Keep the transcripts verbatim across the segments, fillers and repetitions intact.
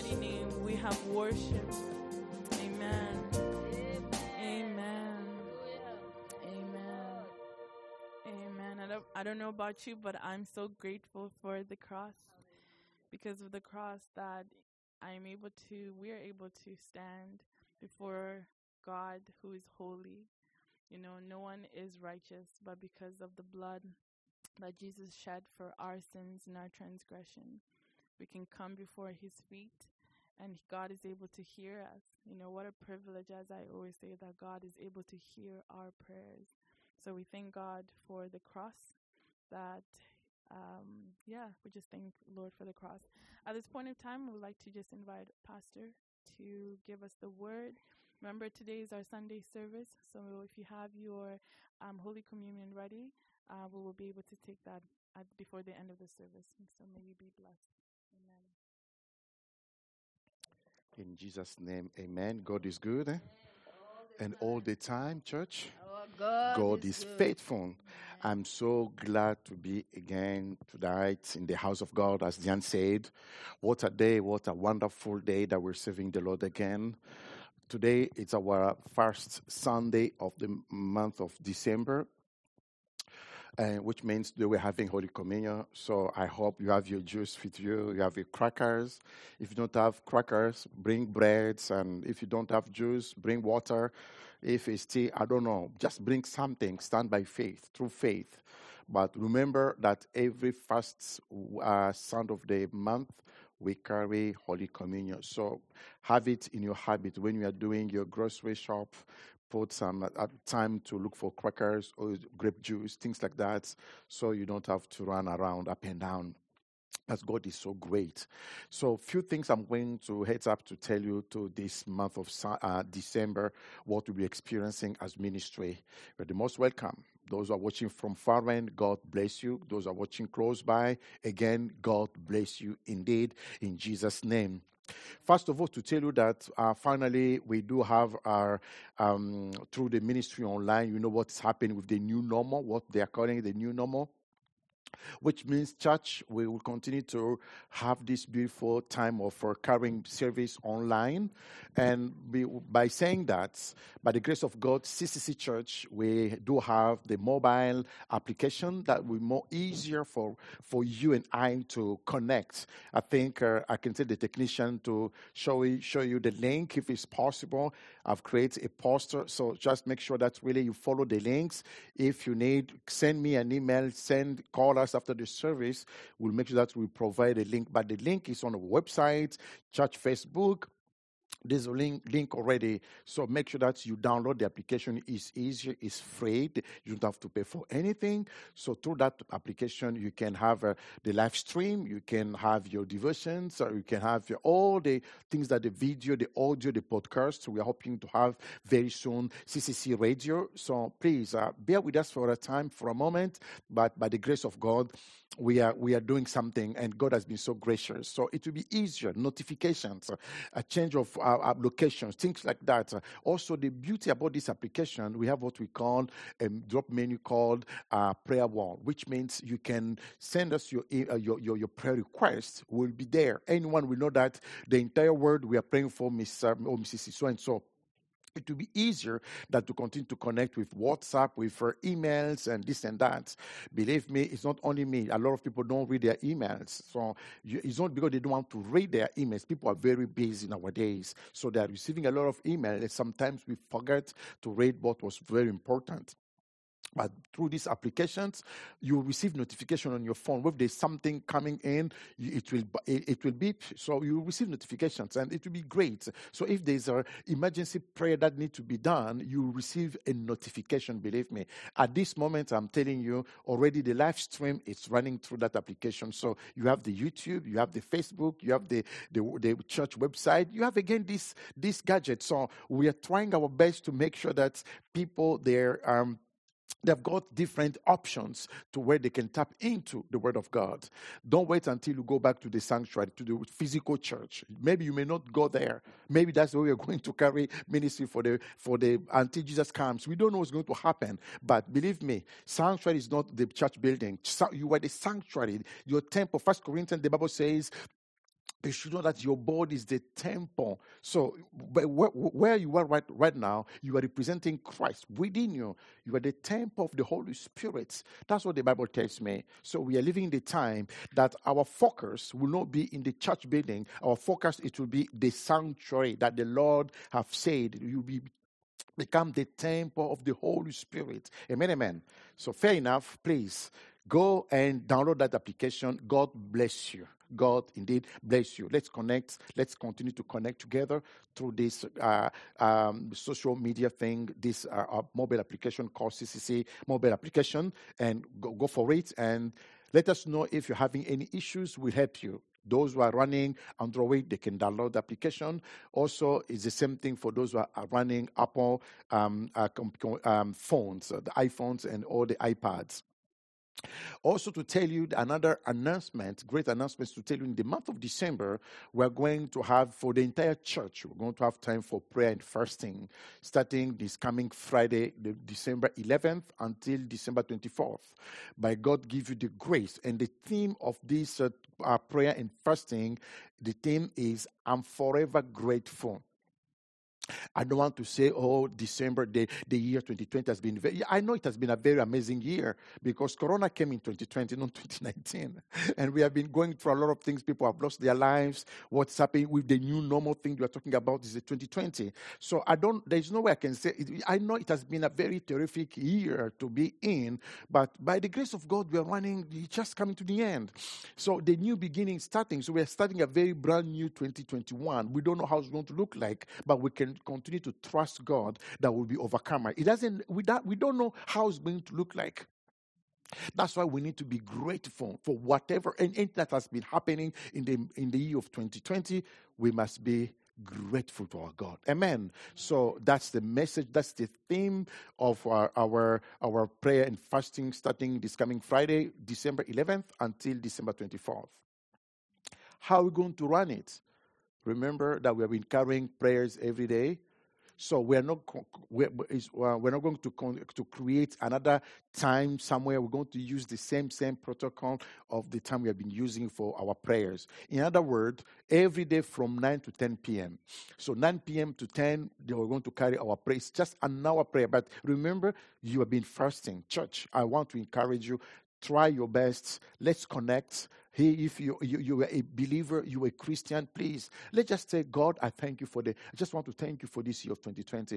mighty name we have worshiped. Amen. Amen. Amen. Amen. I don't, I don't know about you, but I'm so grateful for the cross. Because of the cross that I'm able to, we're able to stand before God who is holy. You know, no one is righteous, but because of the blood that Jesus shed for our sins and our transgression, we can come before his feet and God is able to hear us. You know, what a privilege, as I always say, that God is able to hear our prayers. So we thank God for the cross that, um, yeah, we just thank Lord for the cross. At this point in time, we would like to just invite Pastor to give us the word. Remember, today is our Sunday service, so if you have your um, Holy Communion ready, uh, we will be able to take that at, before the end of the service. And so may you be blessed. Amen. In Jesus' name, amen. God is good. Eh? And all the time, church, God, God is is good. faithful. I'm so glad to be again tonight in the house of God, as Diane said. What a day, what a wonderful day that we're serving the Lord again. Today, it's our first Sunday of the month of December, uh, which means that we're having Holy Communion. So I hope you have your juice with you, you have your crackers. If you don't have crackers, bring breads, and if you don't have juice, bring water. If it's tea, I don't know, just bring something, stand by faith, through faith. But remember that every first uh, Sunday of the month, we carry Holy Communion. So have it in your habit when you are doing your grocery shop. Put some uh, time to look for crackers or grape juice, things like that, so you don't have to run around up and down. As God is so great. So, few things I'm going to heads up to tell you to this month of uh, December, what we'll be experiencing as ministry. You're the most welcome. Those who are watching from far end, God bless you. Those who are watching close by, again, God bless you indeed, in Jesus' name. First of all, to tell you that uh, finally we do have our, um, through the ministry online, you know what's happening with the new normal, what they are calling the new normal. Which means, church, we will continue to have this beautiful time of uh, carrying service online. And we, by saying that, by the grace of God, C C C Church, we do have the mobile application that will be more easier for, for you and I to connect. I think uh, I can tell the technician to show you, show you the link if it's possible. I've created a poster, so just make sure that really you follow the links. If you need, send me an email, send, call us after the service. We'll make sure that we provide a link. But the link is on the website, church Facebook. There's a link, link already, so make sure that you download the application. It's easier, it's free. You don't have to pay for anything. So through that application, you can have uh, the live stream, you can have your devotions, or you can have your, all the things that the video, the audio, the podcast. We are hoping to have very soon C C C Radio. So please uh, bear with us for a time, for a moment, but by the grace of God, we are we are doing something, and God has been so gracious. So it will be easier. Notifications, uh, a change of uh, applications, things like that. Uh, also, the beauty about this application, we have what we call a drop menu called uh, Prayer Wall, which means you can send us your, uh, your your your prayer requests. Will be there. Anyone will know that the entire world we are praying for, Miss Uh, or Missus So and so. It will be easier than to continue to connect with WhatsApp, with her emails and this and that. Believe me, it's not only me. A lot of people don't read their emails. So you, it's not because they don't want to read their emails. People are very busy nowadays. So they are receiving a lot of emails. And sometimes we forget to read what was very important. But through these applications, you will receive notification on your phone. If there's something coming in, it will it will beep. So you will receive notifications, and it will be great. So if there's an emergency prayer that needs to be done, you will receive a notification. Believe me. At this moment, I'm telling you, already the live stream is running through that application. So you have the YouTube, you have the Facebook, you have the the, the church website. You have again this this gadget. So we are trying our best to make sure that people there um. They've got different options to where they can tap into the Word of God. Don't wait until you go back to the sanctuary, to the physical church. Maybe you may not go there. Maybe that's where we're going to carry ministry for the for the until Jesus comes. We don't know what's going to happen. But believe me, sanctuary is not the church building. You are the sanctuary, your temple. First Corinthians, the Bible says, You should know that your body is the temple. So, where, where you are right, right now, you are representing Christ within you. You are the temple of the Holy Spirit. That's what the Bible tells me. So, we are living in the time that our focus will not be in the church building. Our focus, it will be the sanctuary that the Lord have said you will be become the temple of the Holy Spirit. Amen, amen. So, fair enough. Please go and download that application. God bless you. God indeed bless you. Let's connect. Let's continue to connect together through this uh, um, social media thing, this uh, uh, mobile application called C C C mobile application, and go, go for it. And let us know if you're having any issues. We'll help you. Those who are running Android, they can download the application. Also, it's the same thing for those who are running Apple um, uh, um, phones, uh, the iPhones and all the iPads. Also, to tell you another announcement, great announcements to tell you, in the month of December, we're going to have, for the entire church, we're going to have time for prayer and fasting, starting this coming Friday, the December eleventh, until December twenty-fourth. By God, give you the grace. And the theme of this uh, uh, prayer and fasting, the theme is, I'm forever grateful. I don't want to say, oh, December, the, the year twenty twenty has been very, I know it has been a very amazing year because Corona came in twenty twenty, not twenty nineteen. And we have been going through a lot of things. People have lost their lives. What's happening with the new normal thing we are talking about is the twenty twenty. So I don't, there's no way I can say, it, I know it has been a very terrific year to be in, but by the grace of God, we are running, it's just coming to the end. So the new beginning starting. So we are starting a very brand new twenty twenty-one. We don't know how it's going to look like, but we can continue to trust God that will be overcomer. It doesn't, we don't, we don't know how it's going to look like. That's why we need to be grateful for whatever and anything that has been happening in the in the year of twenty twenty. We must be grateful to our God. Amen. So that's the message. That's the theme of our our, our prayer and fasting starting this coming Friday, December eleventh until December twenty-fourth. How are we going to run it? Remember that we have been carrying prayers every day. So we're not we're, we're not going to to create another time somewhere. We're going to use the same same protocol of the time we have been using for our prayers. In other words, every day from nine to ten p.m. So nine p.m. to ten, we're going to carry our prayers, just an hour prayer. But remember, you have been fasting. Church, I want to encourage you. Try your best. Let's connect. Hey, if you, you you are a believer, you are a Christian, please, let's just say, God, I thank you for the, I just want to thank you for this year of twenty twenty.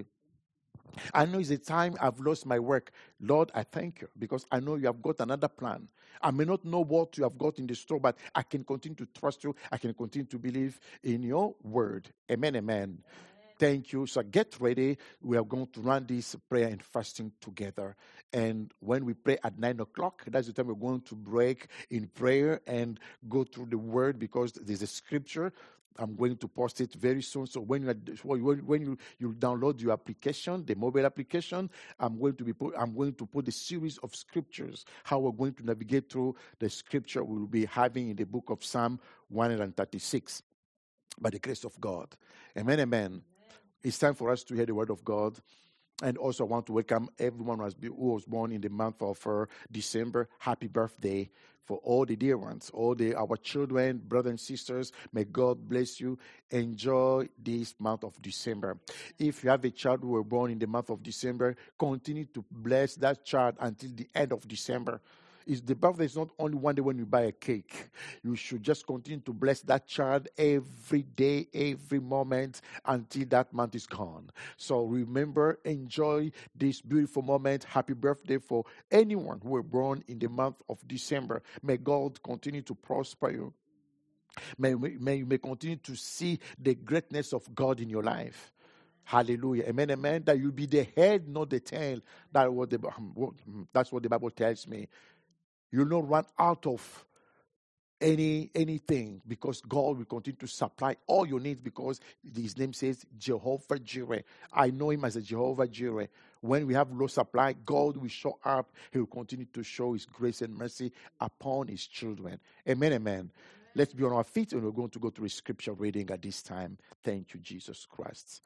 I know it's a time I've lost my work. Lord, I thank you because I know you have got another plan. I may not know what you have got in the store, but I can continue to trust you. I can continue to believe in your word. Amen, amen. Thank you. So get ready. We are going to run this prayer and fasting together. And when we pray at nine o'clock, that's the time we're going to break in prayer and go through the word because there's a scripture. I'm going to post it very soon. So when you are, when you, you download your application, the mobile application, I'm going to be put, I'm going to put the series of scriptures. How we're going to navigate through the scripture we'll be having in the book of Psalm one thirty-six. By the grace of God. Amen, amen. It's time for us to hear the word of God. And also I want to welcome everyone who, has been, who was born in the month of uh, December. Happy birthday for all the dear ones, all the our children, brothers and sisters. May God bless you. Enjoy this month of December. If you have a child who was born in the month of December, continue to bless that child until the end of December. Is the birthday is not only one day when you buy a cake. You should just continue to bless that child every day, every moment until that month is gone. So remember, enjoy this beautiful moment. Happy birthday for anyone who were born in the month of December. May God continue to prosper you. May, may you may continue to see the greatness of God in your life. Hallelujah. Amen, amen. That you be the head, not the tail. That what the, that's what the Bible tells me. You'll not run out of any anything because God will continue to supply all your needs because his name says Jehovah Jireh. I know him as a Jehovah Jireh. When we have low supply, God will show up. He will continue to show his grace and mercy upon his children. Amen, amen. Amen. Let's be on our feet and we're going to go to a scripture reading at this time. Thank you, Jesus Christ.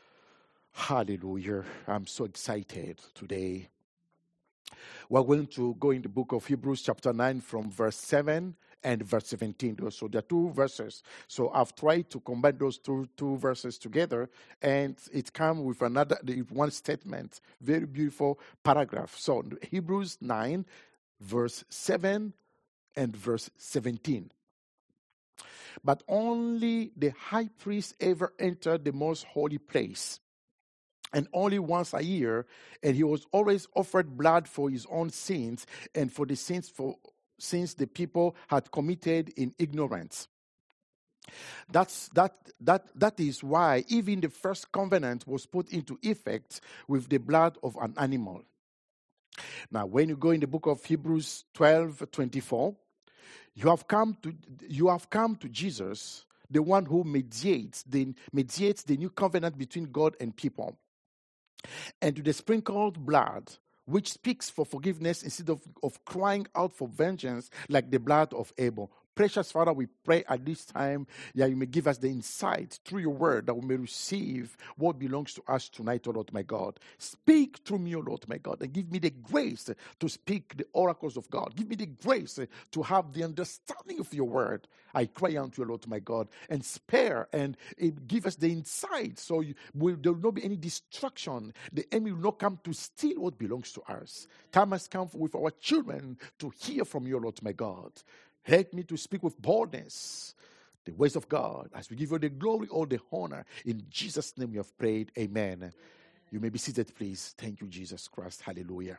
Hallelujah. I'm so excited today. We're going to go in the book of Hebrews chapter nine from verse seven and verse seventeen. So there are two verses. So I've tried to combine those two two verses together, and it comes with another one statement. Very beautiful paragraph. So Hebrews nine, verse seven and verse seventeen. But only the high priest ever entered the most holy place, and only once a year, and he was always offered blood for his own sins and for the sins for sins the people had committed in ignorance. That's that that that is why even the first covenant was put into effect with the blood of an animal. Now, when you go in the book of Hebrews twelve twenty-four, you have come to you have come to Jesus, the one who mediates the mediates the new covenant between God and people, and to the sprinkled blood, which speaks for forgiveness instead of, of crying out for vengeance like the blood of Abel. Precious Father, we pray at this time that you may give us the insight through your word that we may receive what belongs to us tonight, O Lord my God. Speak through me, O Lord my God, and give me the grace to speak the oracles of God. Give me the grace to have the understanding of your word. I cry unto you, Lord my God, and spare and give us the insight so you, will, there will not be any destruction. The enemy will not come to steal what belongs to us. Time has come with our children to hear from you, Lord my God. Help me to speak with boldness the ways of God as we give you the glory, all the honor. In Jesus' name we have prayed. Amen. Amen. You may be seated, please. Thank you, Jesus Christ. Hallelujah.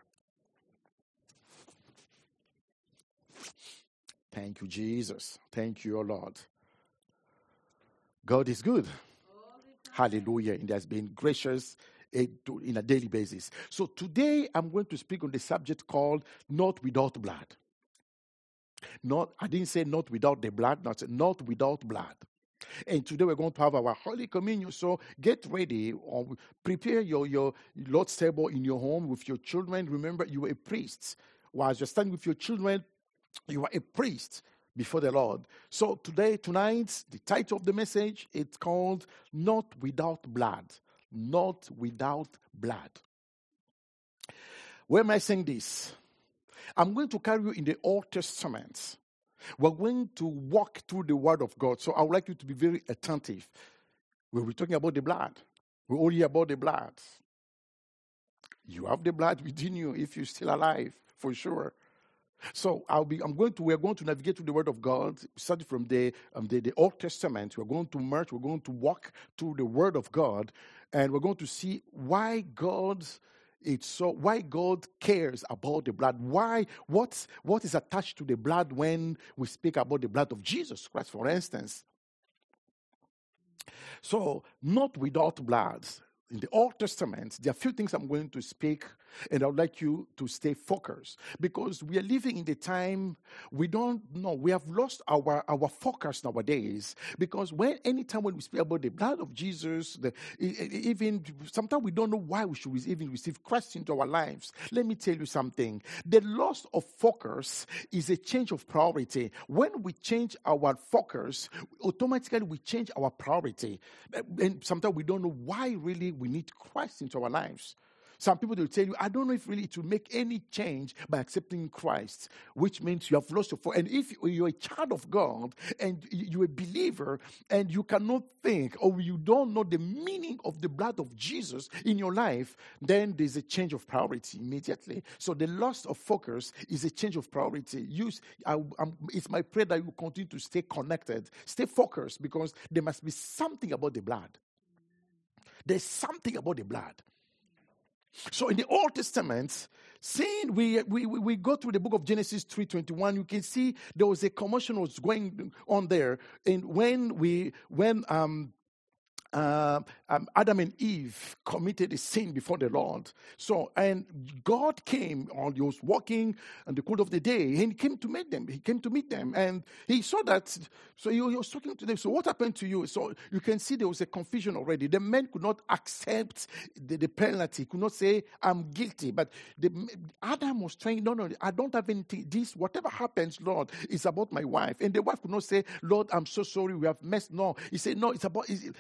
Thank you, Jesus. Thank you, O Lord. God is good. Hallelujah. And has been gracious in a daily basis. So today I'm going to speak on the subject called Not Without Blood. Not, I didn't say not without the blood, not, not without blood. And today we're going to have our Holy Communion. So get ready or prepare your, your Lord's table in your home with your children. Remember, you are a priest. While you're standing with your children, you are a priest before the Lord. So today, tonight, the title of the message, it's called Not Without Blood. Not Without Blood. Where am I saying this? I'm going to carry you in the Old Testament. We're going to walk through the Word of God. So I would like you to be very attentive. We'll be talking about the blood. We all hear about the blood. You have the blood within you if you're still alive, for sure. So I'll be. I'm going to. We're going to navigate through the Word of God, starting from the um, the, the Old Testament. We're going to merge. We're going to walk through the Word of God, and we're going to see why God. It's so why God cares about the blood. Why what's what is attached to the blood when we speak about the blood of Jesus Christ, for instance. So, not without blood. In the Old Testament, there are a few things I'm going to speak, and I would like you to stay focused. Because we are living in the time we don't know. We have lost our, our focus nowadays. Because when anytime when we speak about the blood of Jesus, the, even sometimes we don't know why we should even receive Christ into our lives. Let me tell you something. The loss of focus is a change of priority. When we change our focus, automatically we change our priority. And sometimes we don't know why really we need Christ into our lives. Some people will tell you, I don't know if really it will make any change by accepting Christ, which means you have lost your focus. And if you're a child of God and you're a believer and you cannot think or you don't know the meaning of the blood of Jesus in your life, then there's a change of priority immediately. So the loss of focus is a change of priority. Use, I, I'm, it's my prayer that you will continue to stay connected, stay focused, because there must be something about the blood. There's something about the blood. So in the Old Testament, seeing we, we we go through the book of Genesis three twenty-one, you can see there was a commotion was going on there. And when we when um Uh, um, Adam and Eve committed a sin before the Lord. So, and God came, on, he was walking in the cool of the day, and he came to meet them. He came to meet them, and he saw that. So he, he was talking to them. So what happened to you? So you can see there was a confusion already. The men could not accept the, the penalty, could not say, I'm guilty. But the, Adam was trying, no, no, I don't have anything. This, whatever happens, Lord, is about my wife. And the wife could not say, Lord, I'm so sorry, we have messed. No, he said, no, it's about, it's, I mean, it's the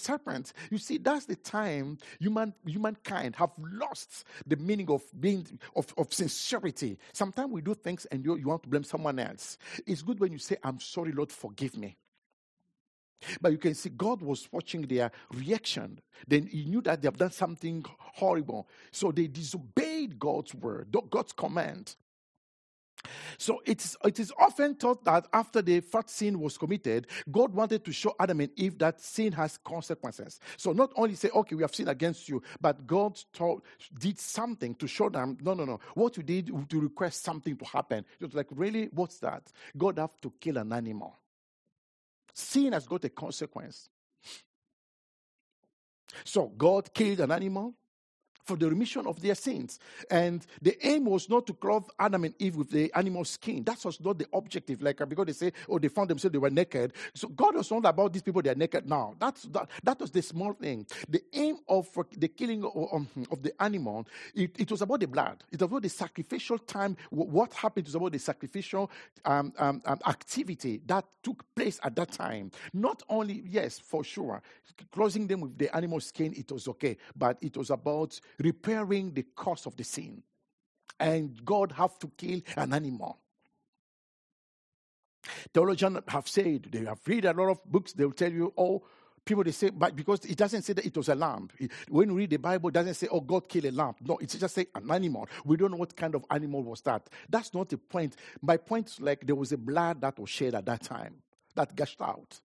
serpent. You see, that's the time human humankind have lost the meaning of being of, of sincerity. Sometimes we do things and you, you want to blame someone else. It's good when you say, I'm sorry, Lord, forgive me. But you can see God was watching their reaction. Then he knew that they have done something horrible. So they disobeyed God's word, God's command. So it is, it is often thought that after the first sin was committed, God wanted to show Adam and Eve that sin has consequences. So not only say, okay, we have sinned against you, but God taught, did something to show them, no, no, no. What you did to request something to happen. It was like, really, what's that? God have to kill an animal. Sin has got a consequence. So God killed an animal for the remission of their sins. And the aim was not to clothe Adam and Eve with the animal skin. That was not the objective. Like, because they say, oh, they found themselves, they were naked. So God was not about these people, they are naked now. That's, that, that was the small thing. The aim of the killing of, um, of the animal, it, it was about the blood. It was about the sacrificial time. What happened was about the sacrificial um, um, um, activity that took place at that time. Not only, yes, for sure, clothing them with the animal skin, it was okay. But it was about repairing the cause of the sin. And God have to kill an animal. Theologians have said, they have read a lot of books, they will tell you, oh, people they say, but because it doesn't say that it was a lamb. It, when you read the Bible, it doesn't say, oh, God killed a lamb. No, it just say an animal. We don't know what kind of animal was that. That's not the point. My point is like there was a blood that was shed at that time, that gushed out.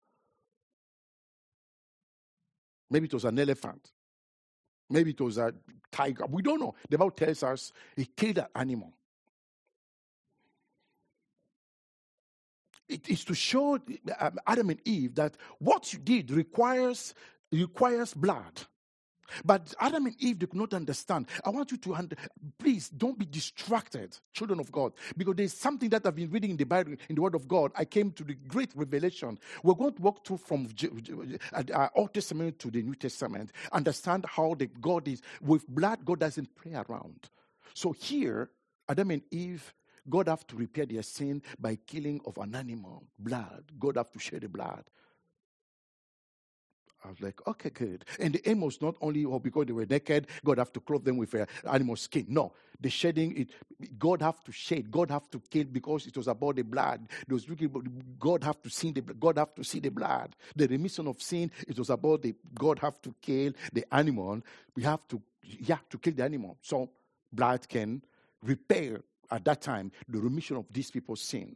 Maybe it was an elephant. Maybe it was a tiger. We don't know. The Bible tells us he killed an animal. It is to show Adam and Eve that what you did requires requires blood. But Adam and Eve, they could not understand. I want you to, under, please don't be distracted, children of God, because there's something that I've been reading in the Bible, in the Word of God. I came to the great revelation. We're going to walk through from uh, Old Testament to the New Testament, understand how the God is. With blood, God doesn't play around. So here, Adam and Eve, God have to repair their sin by killing of an animal, blood. God have to shed the blood. I was like, okay, good. And the aim was not only oh, because they were naked, God have to clothe them with uh, animal skin. No, the shedding, it, God have to shed, God have to kill because it was about the blood. It was looking about God have to see the God have to see the blood. The remission of sin, it was about the God have to kill the animal. We have to, yeah, to kill the animal. So blood can repair at that time the remission of these people's sin.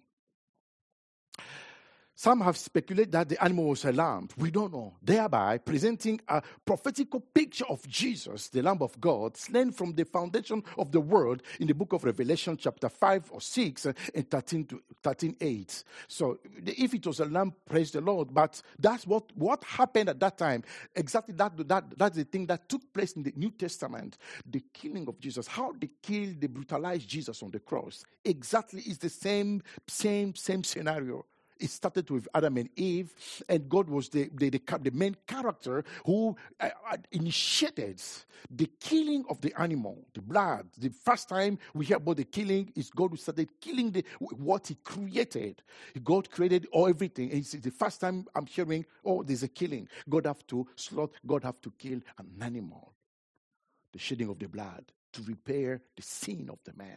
Some have speculated that the animal was a lamb. We don't know. Thereby presenting a prophetical picture of Jesus, the Lamb of God, slain from the foundation of the world in the book of Revelation chapter five or six and thirteen to thirteen eight. So if it was a lamb, praise the Lord. But that's what, what happened at that time. Exactly that, that that's the thing that took place in the New Testament. The killing of Jesus. How they killed, they brutalized Jesus on the cross. Exactly is the same, same, same scenario. It started with Adam and Eve, and God was the, the, the, the main character who uh, initiated the killing of the animal, the blood. The first time we hear about the killing is God who started killing the, what he created. God created all everything. And it's the first time I'm hearing, oh, there's a killing. God have to slaughter, God have to kill an animal. The shedding of the blood to repair the sin of the man.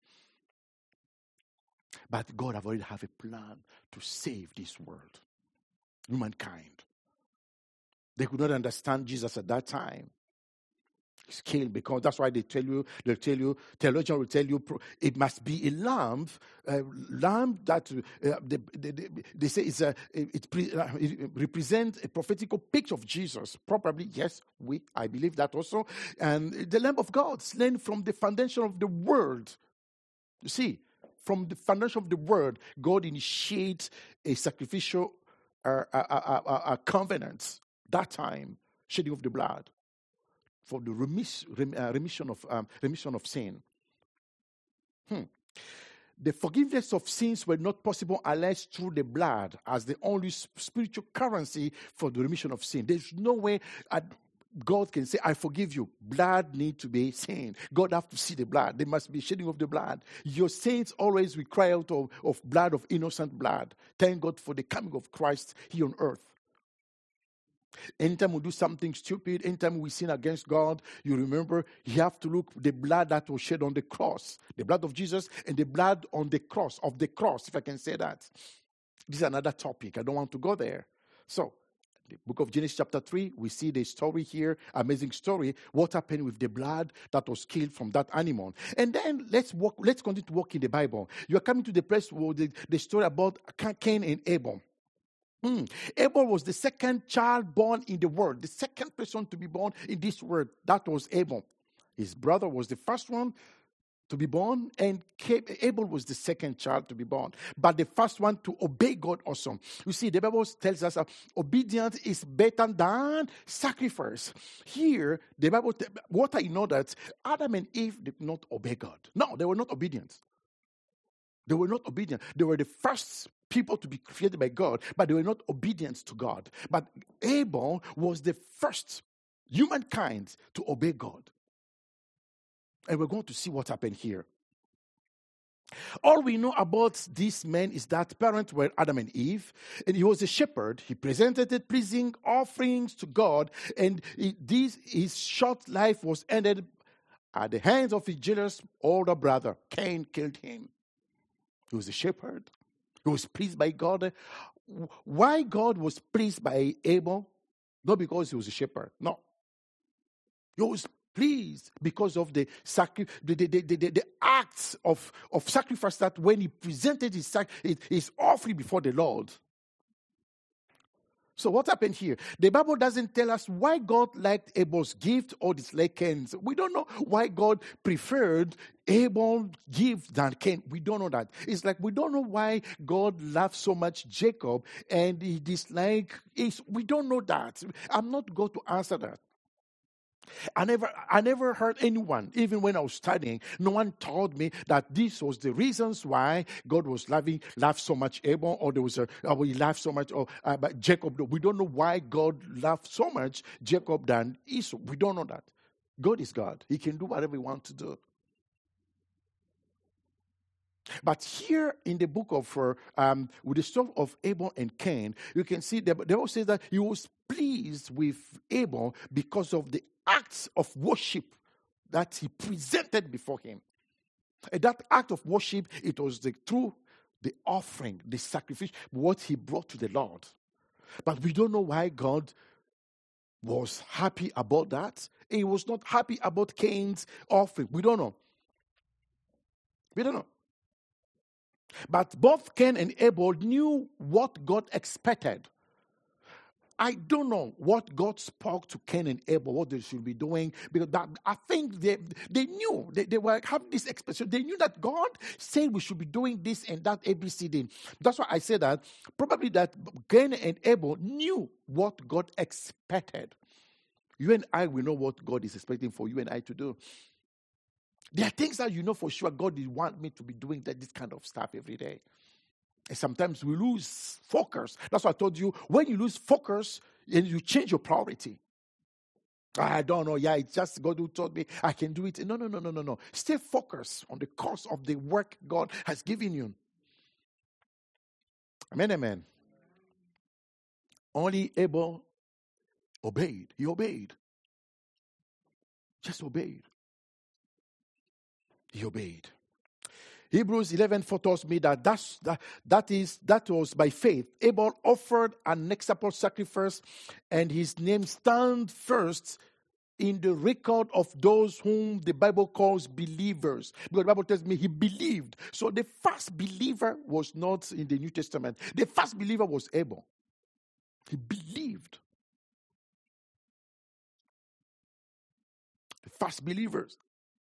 But God have already have a plan to save this world, humankind. They could not understand Jesus at that time. He's killed because that's why they tell you, they'll tell you, theologian will tell you it must be a lamb, a lamb that uh, they, they, they say is a, it, pre, uh, it represents a prophetical picture of Jesus. Probably, yes, we, I believe that also. And the Lamb of God slain from the foundation of the world. You see, from the foundation of the world, God initiates a sacrificial uh, a, a, a, a covenant. That time, shedding of the blood for the remis, rem, uh, remission of um, remission of sin. Hmm. The forgiveness of sins were not possible unless through the blood, as the only spiritual currency for the remission of sin. There's no way. I'd, God can say, I forgive you. Blood need to be seen. God have to see the blood. There must be shedding of the blood. Your saints always will cry out of, of blood, of innocent blood. Thank God for the coming of Christ here on earth. Anytime we do something stupid, anytime we sin against God, you remember you have to look the blood that was shed on the cross, the blood of Jesus and the blood on the cross, of the cross, if I can say that. This is another topic. I don't want to go there. So, the book of Genesis chapter three, we see the story here, amazing story, what happened with the blood that was killed from that animal. And then let's walk, let's continue to walk in the Bible. You are coming to the place where the, the story about Cain and Abel. Hmm. Abel was the second child born in the world, the second person to be born in this world. That was Abel. His brother was the first one to be born, and Abel was the second child to be born, but the first one to obey God also. You see, the Bible tells us that obedience is better than sacrifice. Here, the Bible, what I know that Adam and Eve did not obey God. No, they were not obedient. They were not obedient. They were the first people to be created by God, but they were not obedient to God. But Abel was the first humankind to obey God. And we're going to see what happened here. All we know about this man is that parents were Adam and Eve, and he was a shepherd. He presented pleasing offerings to God, and he, this, his short life was ended at the hands of his jealous older brother. Cain killed him. He was a shepherd. He was pleased by God. Why God was pleased by Abel? Not because he was a shepherd. No. He was pleased because of the, sacri- the, the, the, the, the acts of, of sacrifice that when he presented his, sac- his offering before the Lord. So what happened here? The Bible doesn't tell us why God liked Abel's gift or disliked Cain's. We don't know why God preferred Abel's gift than Cain. We don't know that. It's like we don't know why God loved so much Jacob and he disliked Esau. We don't know that. I'm not going to answer that. I never, I never heard anyone, even when I was studying, no one told me that this was the reasons why God was loving, loved so much Abel, or there was a, or he loved so much, or uh, but Jacob. We don't know why God loved so much Jacob than Esau. We don't know that. God is God. He can do whatever he wants to do. But here in the book of, uh, um, with the story of Abel and Cain, you can see the Bible says that he was pleased with Abel because of the acts of worship that he presented before him. And that act of worship, it was the through the offering, the sacrifice, what he brought to the Lord. But we don't know why God was happy about that. He was not happy about Cain's offering. We don't know. We don't know. But both Cain and Abel knew what God expected. I don't know what God spoke to Cain and Abel, what they should be doing, because that, I think they, they knew, they, they were having this expression. They knew that God said we should be doing this and that, A B C D. That's why I say that probably that Cain and Abel knew what God expected. You and I will know what God is expecting for you and I to do. There are things that you know for sure God will want me to be doing that, this kind of stuff every day. And sometimes we lose focus. That's why I told you, when you lose focus, and you change your priority. I don't know, yeah, it's just God who told me I can do it. No, no, no, no, no, no. Stay focused on the course of the work God has given you. Amen, amen. Only Abel obeyed. He obeyed. Just obeyed. He obeyed. Hebrews eleven four tells me that that's, that, that, is, that was by faith. Abel offered an acceptable sacrifice, and his name stands first in the record of those whom the Bible calls believers. Because the Bible tells me he believed. So the first believer was not in the New Testament. The first believer was Abel. He believed. The first believers.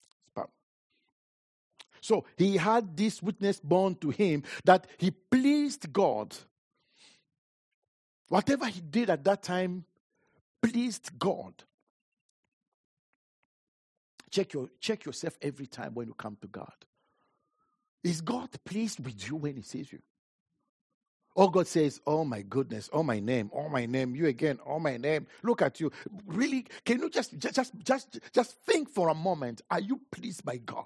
So he had this witness born to him that he pleased God. Whatever he did at that time pleased God. Check your check yourself every time when you come to God. Is God pleased with you when he sees you? Or God says, oh my goodness, oh my name, oh my name, you again, oh my name. Look at you. Really, can you just just just just think for a moment, are you pleased by God?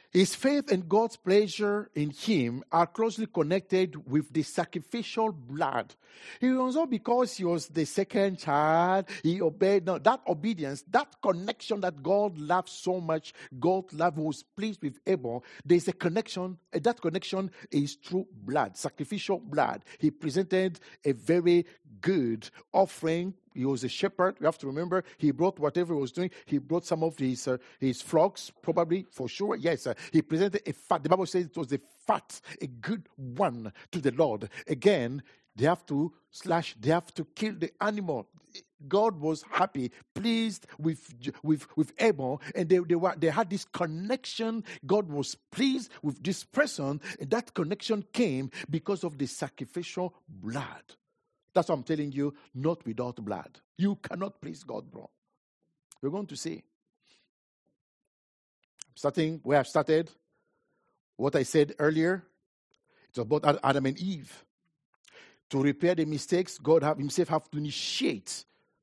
His faith and God's pleasure in him are closely connected with the sacrificial blood. It was not because he was the second child, he obeyed. No, that obedience, that connection that God loved so much, God loved, was pleased with Abel. There's a connection, and that connection is through blood, sacrificial blood. He presented a very good offering. He was a shepherd. You have to remember, he brought whatever he was doing. He brought some of his uh, his flocks, probably, for sure. Yes, uh, he presented a fat. The Bible says it was a fat, a good one to the Lord. Again, they have to slash, they have to kill the animal. God was happy, pleased with with with Abel, and they, they were they had this connection. God was pleased with this person, and that connection came because of the sacrificial blood. That's what I'm telling you, not without blood. You cannot please God, bro. We're going to see. Starting where I've started, what I said earlier, it's about Adam and Eve. To repair the mistakes, God have, himself have to initiate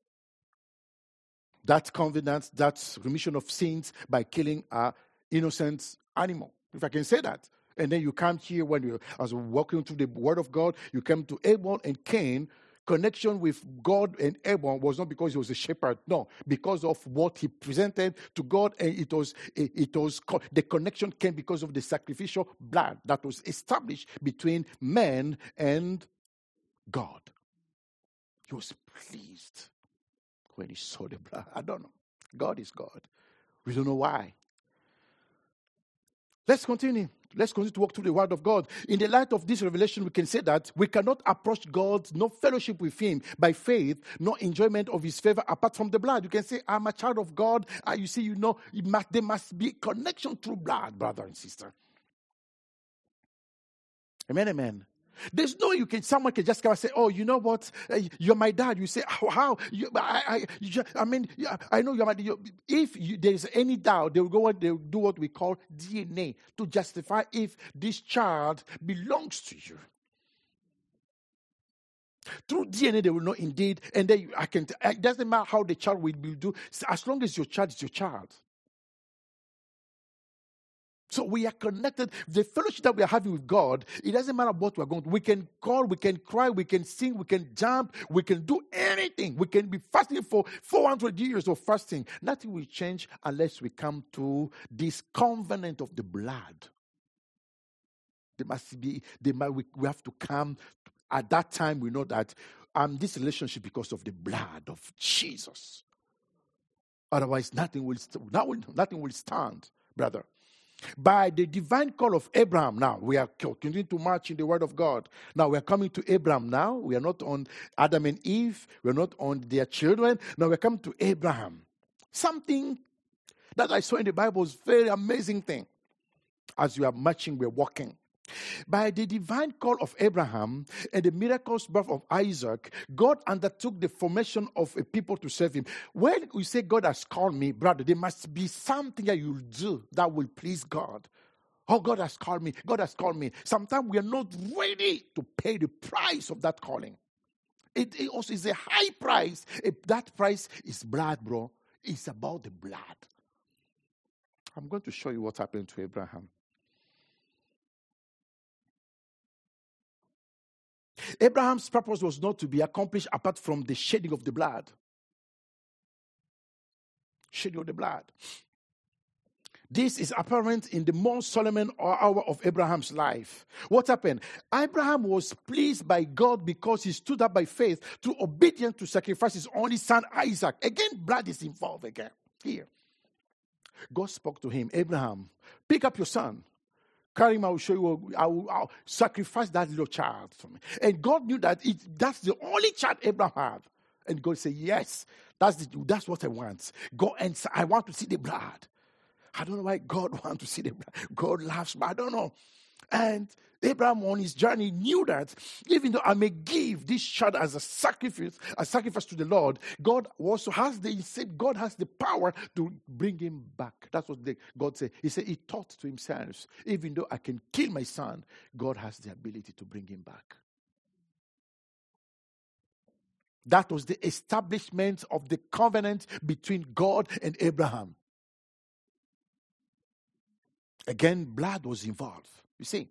that covenant, that remission of sins by killing an innocent animal. If I can say that. And then you come here when you, as we're walking through the Word of God, you come to Abel and Cain. Connection with God and Abel was not because he was a shepherd, no, because of what he presented to God, and it was it, it was the connection came because of the sacrificial blood that was established between man and God. He was pleased when he saw the blood. I don't know. God is God. We don't know why. Let's continue. Let's continue to walk through the Word of God. In the light of this revelation, we can say that we cannot approach God, no fellowship with Him by faith, no enjoyment of His favor apart from the blood. You can say, I'm a child of God. Uh, you see, you know, it must, there must be connection through blood, brother and sister. Amen, amen. There's no you can someone can just come and say, oh, you know what? Uh, you're my dad. You say, how? how? You, I, I, you just, I mean, I know you're my dad. If you, there's any doubt, they will go and they will do what we call D N A to justify if this child belongs to you. Through D N A, they will know indeed, and then I can. It doesn't matter how the child will do, as long as your child is your child. So we are connected. The fellowship that we are having with God, it doesn't matter what we're going to. We can call, we can cry, we can sing, we can jump, we can do anything. We can be fasting for four hundred years of fasting. Nothing will change unless we come to this covenant of the blood. There must be, there must, we, we have to come. At that time, we know that um, this relationship because of the blood of Jesus. Otherwise, nothing will, nothing will stand, brother. By the divine call of Abraham, now we are continuing to march in the Word of God. Now we are coming to Abraham now. We are not on Adam and Eve. We are not on their children. Now we are coming to Abraham. Something that I saw in the Bible is a very amazing thing. As we are marching, we are walking. By the divine call of Abraham and the miraculous birth of Isaac, God undertook the formation of a people to serve him. When we say God has called me, brother, there must be something that you'll do that will please God. Oh, God has called me. God has called me. Sometimes we are not ready to pay the price of that calling. It, it also is a high price. If that price is blood, bro. It's about the blood. I'm going to show you what happened to Abraham. Abraham's purpose was not to be accomplished apart from the shedding of the blood. Shedding of the blood. This is apparent in the most solemn hour of Abraham's life. What happened? Abraham was pleased by God because he stood up by faith to obedience to sacrifice his only son Isaac. Again, blood is involved again. Here. God spoke to him, Abraham, pick up your son. Carry him, I will show you, I will, I will sacrifice that little child for me. And God knew that it, that's the only child Abraham had. And God said, yes, that's, the, that's what I want. Go and I want to see the blood. I don't know why God wants to see the blood. God loves, but I don't know. And Abraham on his journey knew that even though I may give this child as a sacrifice, a sacrifice to the Lord, God also has the, he said God has the power to bring him back. That's what the, God said. He said he thought to himself, even though I can kill my son, God has the ability to bring him back. That was the establishment of the covenant between God and Abraham. Again, blood was involved. You see.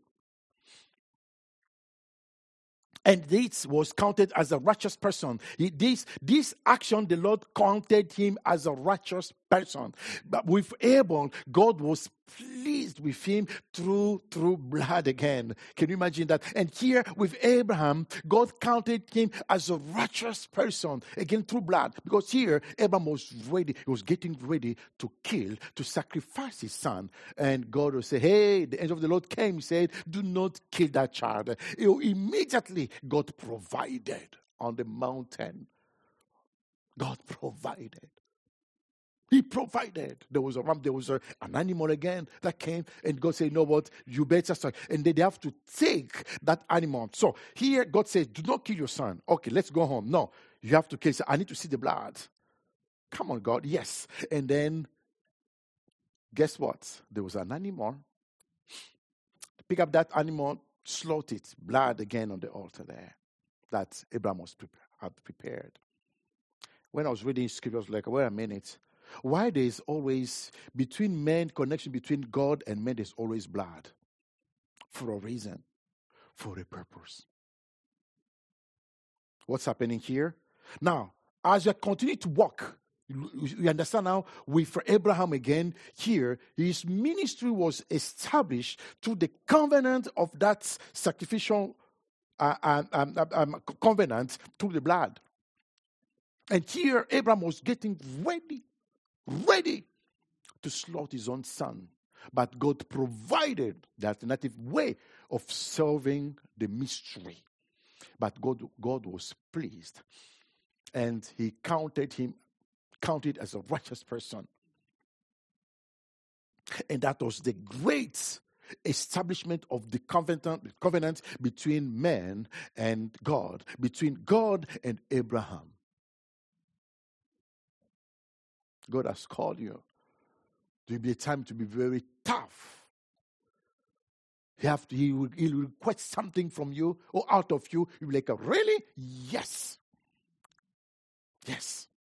And this was counted as a righteous person. He, this, this action, the Lord counted him as a righteous person. But with Abel, God was pleased with him through through blood again. Can you imagine that? And here with Abraham, God counted him as a righteous person again through blood. Because here, Abraham was ready. He was getting ready to kill, to sacrifice his son. And God would say, hey, the angel of the Lord came, said, do not kill that child. Immediately, God provided on the mountain. God provided. He provided. There was a ram, there was a, an animal again that came, and God said, you know what, you better start. And then they have to take that animal. So here God says, do not kill your son. Okay, let's go home. No, you have to kill. I need to see the blood. Come on, God. Yes. And then, guess what? There was an animal. Pick up that animal, slaughter it, blood again on the altar there. That Abraham was prepared, had prepared. When I was reading scripture, I was like, wait a minute. Why there's always, between men, connection between God and men, there's always blood? For a reason. For a purpose. What's happening here? Now, as you continue to walk, you, you understand now, with Abraham again, here, his ministry was established through the covenant of that sacrificial uh, um, um, um, covenant through the blood. And here, Abraham was getting ready. ready to slaughter his own son. But God provided the alternative way of solving the mystery. But God, God was pleased. And he counted him, counted as a righteous person. And that was the great establishment of the covenant, covenant between man and God, between God and Abraham. God has called you. There will be a time to be very tough. He have to, he will, he will request something from you or out of you. You'll be like, really? Yes. Yes.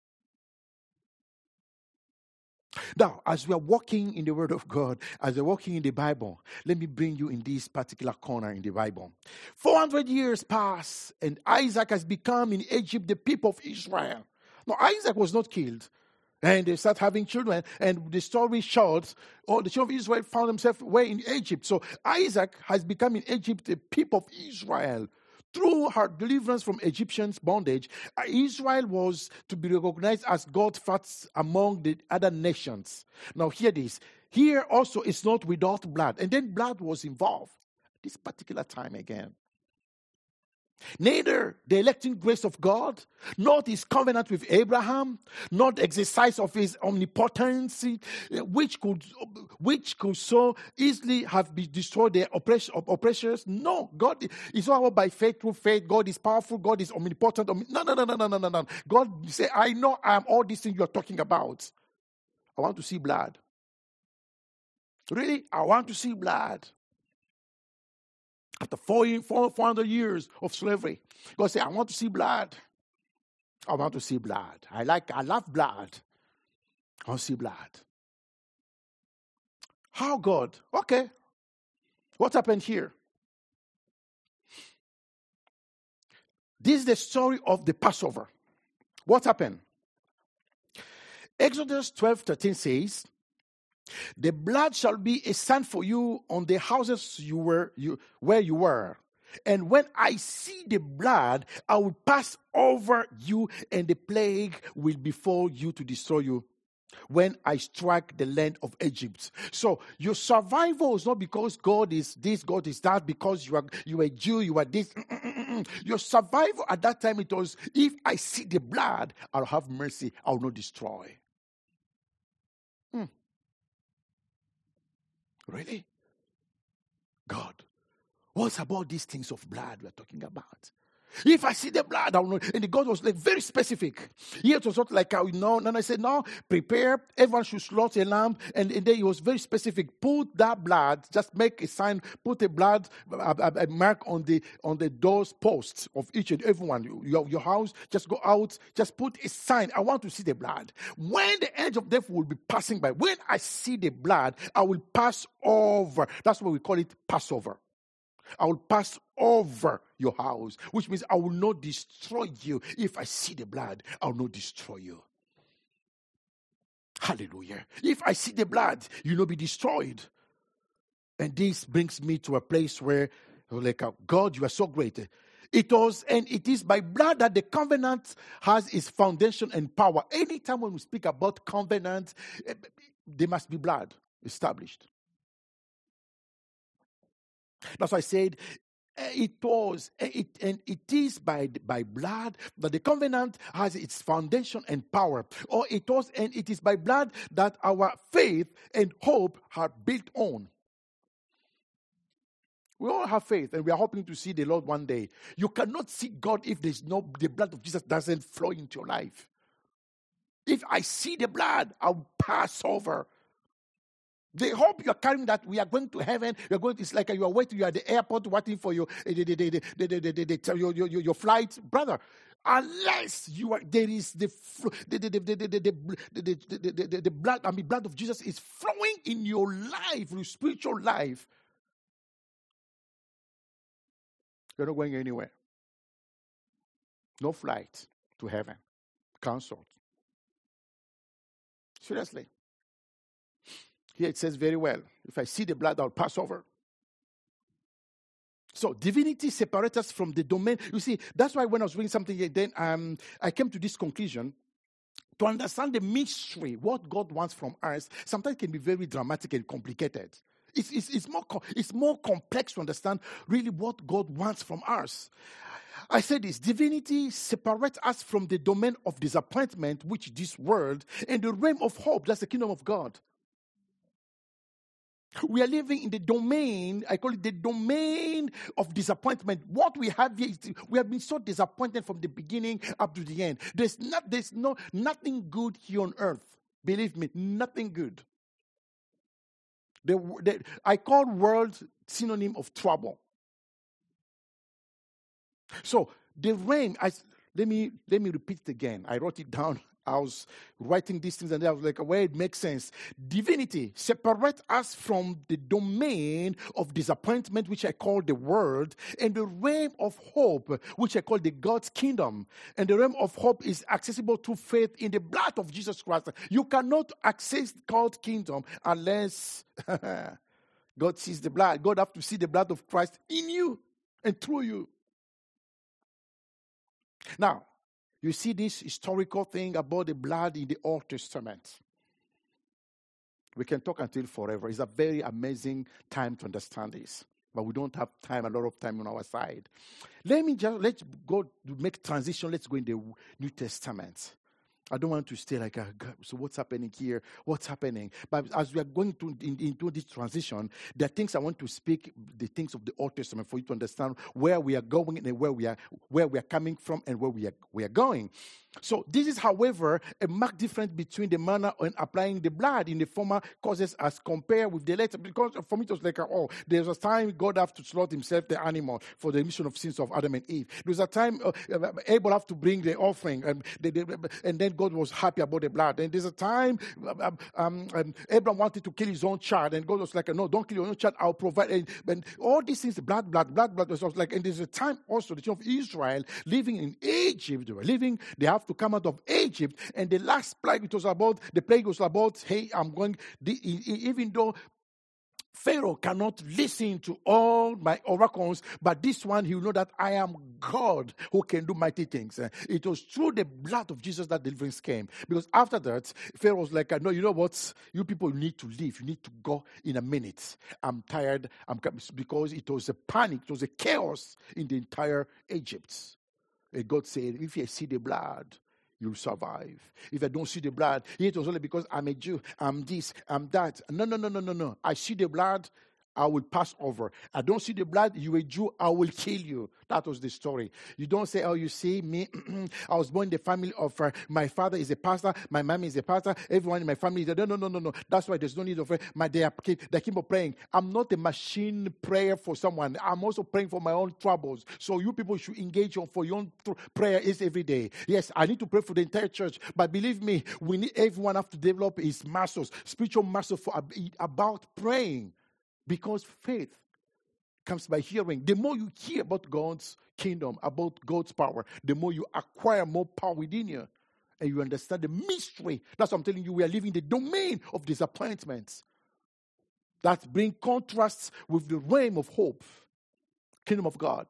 Now, as we are walking in the Word of God, as we're walking in the Bible, let me bring you in this particular corner in the Bible. four hundred years pass, and Isaac has become in Egypt the people of Israel. Now, Isaac was not killed. And they start having children. And the story short, all the children of Israel found themselves way in Egypt. So Isaac has become in Egypt the people of Israel. Through her deliverance from Egyptians' bondage, Israel was to be recognized as God first among the other nations. Now hear this. Here also it's not without blood. And then blood was involved. This particular time again. Neither the electing grace of God, not his covenant with Abraham, not the exercise of his omnipotence, which could, which could so easily have been destroyed their oppressors. No, God is all by faith through faith. God is powerful. God is omnipotent. No, no, no, no, no, no, no, no. God say, I know I am all these things you are talking about. I want to see blood. Really? I want to see blood. After four, four, four hundred years of slavery, God said, I want to see blood. I want to see blood. I like, I love blood. I want to see blood. How God? Okay. What happened here? This is the story of the Passover. What happened? Exodus twelve thirteen says, the blood shall be a sign for you on the houses you were you where you were. And when I see the blood, I will pass over you, and the plague will befall you to destroy you when I strike the land of Egypt. So your survival is not because God is this, God is that, because you are you are a Jew, you are this. Mm-mm-mm. Your survival at that time, it was, if I see the blood, I'll have mercy, I will not destroy. Hmm. Really? God, what's about these things of blood we're talking about? If I see the blood, I will know. And the God was like very specific. Here it was not like, you know, and I said, no, prepare. Everyone should slaughter a lamb. And, and then he was very specific. Put that blood, just make a sign, put a blood, a, a, a mark on the on the doors posts of each and everyone. Your, your house, just go out, just put a sign. I want to see the blood. When the angel of death will be passing by, when I see the blood, I will pass over. That's why we call it Passover. I will pass over your house, which means I will not destroy you. If I see the blood, I will not destroy you. Hallelujah. If I see the blood, you will not be destroyed. And this brings me to a place where, like, God, you are so great. It was, and it is by blood that the covenant has its foundation and power. Anytime when we speak about covenant, there must be blood established. That's why I said it was, it, and it is by, by blood that the covenant has its foundation and power. Or it was, and it is by blood that our faith and hope are built on. We all have faith, and we are hoping to see the Lord one day. You cannot see God if there's no, the blood of Jesus doesn't flow into your life. If I see the blood, I'll pass over. The hope you are carrying that we are going to heaven, you're going to, it's like you are waiting, you are at the airport waiting for your, the, the, the, the, the, the, the, your, your, your flight. Brother, unless you are, there is the, the, the, the, the, the, the, the, the, the blood, I mean, blood of Jesus is flowing in your life, your spiritual life. You're not going anywhere. No flight to heaven. Cancelled. Seriously. Here it says very well, if I see the blood, I'll pass over. So divinity separates us from the domain. You see, that's why when I was reading something, then um, I came to this conclusion. To understand the mystery, what God wants from us, sometimes can be very dramatic and complicated. It's, it's, it's, more, it's more complex to understand really what God wants from us. I said this, divinity separates us from the domain of disappointment, which is this world, and the realm of hope, that's the kingdom of God. We are living in the domain, I call it the domain of disappointment. What we have here is we have been so disappointed from the beginning up to the end. There's not, there's no nothing good here on earth. Believe me, nothing good. The, the, I call world synonym of trouble. So the realm, I, let me let me repeat it again. I wrote it down. I was writing these things and I was like, well, it makes sense. Divinity separates us from the domain of disappointment, which I call the world, and the realm of hope, which I call the God's kingdom. And the realm of hope is accessible through faith in the blood of Jesus Christ. You cannot access God's kingdom unless God sees the blood. God has to see the blood of Christ in you and through you. Now, you see this historical thing about the blood in the Old Testament. We can talk until forever. It's a very amazing time to understand this. But we don't have time, a lot of time on our side. Let me just, let's go to make transition. Let's go in the New Testament. I don't want to stay like, oh, God, so what's happening here? What's happening? But as we are going to, in, into this transition, there are things I want to speak, the things of the Old Testament, for you to understand where we are going and where we are, where we are coming from and where we are, we are going. So this is, however, a marked difference between the manner and applying the blood in the former causes as compared with the later. Because for me, it was like, oh, there's a time God have to slaughter himself, the animal, for the remission of sins of Adam and Eve. There's a time uh, Abel have to bring the offering, and, they, they, and then God was happy about the blood. And there's a time um, um, um, Abraham wanted to kill his own child, and God was like, no, don't kill your own child, I'll provide. And, and all these things, blood, blood, blood, blood. So I was like, and there's a time also, the children of Israel living in Egypt, they were living, they have to come out of Egypt, and the last plague, it was about, the plague was about, hey, I'm going, the, even though Pharaoh cannot listen to all my oracles, but this one, he will know that I am God who can do mighty things. It was through the blood of Jesus that deliverance came. Because after that, Pharaoh was like, no, you know what? You people need to leave. You need to go in a minute. I'm tired. I'm because it was a panic. It was a chaos in the entire Egypt. And God said, if you see the blood, you'll survive. If I don't see the blood, it was only because I'm a Jew, I'm this, I'm that. No, no, no, no, no, no. I see the blood, I will pass over. I don't see the blood, you a Jew, I will kill you. That was the story. You don't say, oh, you see me, I was born in the family of, uh, my father is a pastor, my mom is a pastor, everyone in my family is a, no, no, no, no, no. That's why there's no need of, uh, my, they, are, they keep on praying. I'm not a machine prayer for someone. I'm also praying for my own troubles. So you people should engage on for your own th- prayer is every day. Yes, I need to pray for the entire church, but believe me, we need everyone have to develop his muscles, spiritual muscle for about praying. Because faith comes by hearing. The more you hear about God's kingdom, about God's power, the more you acquire more power within you. And you understand the mystery. That's what I'm telling you. We are living in the domain of disappointments. That bring contrasts with the realm of hope. Kingdom of God.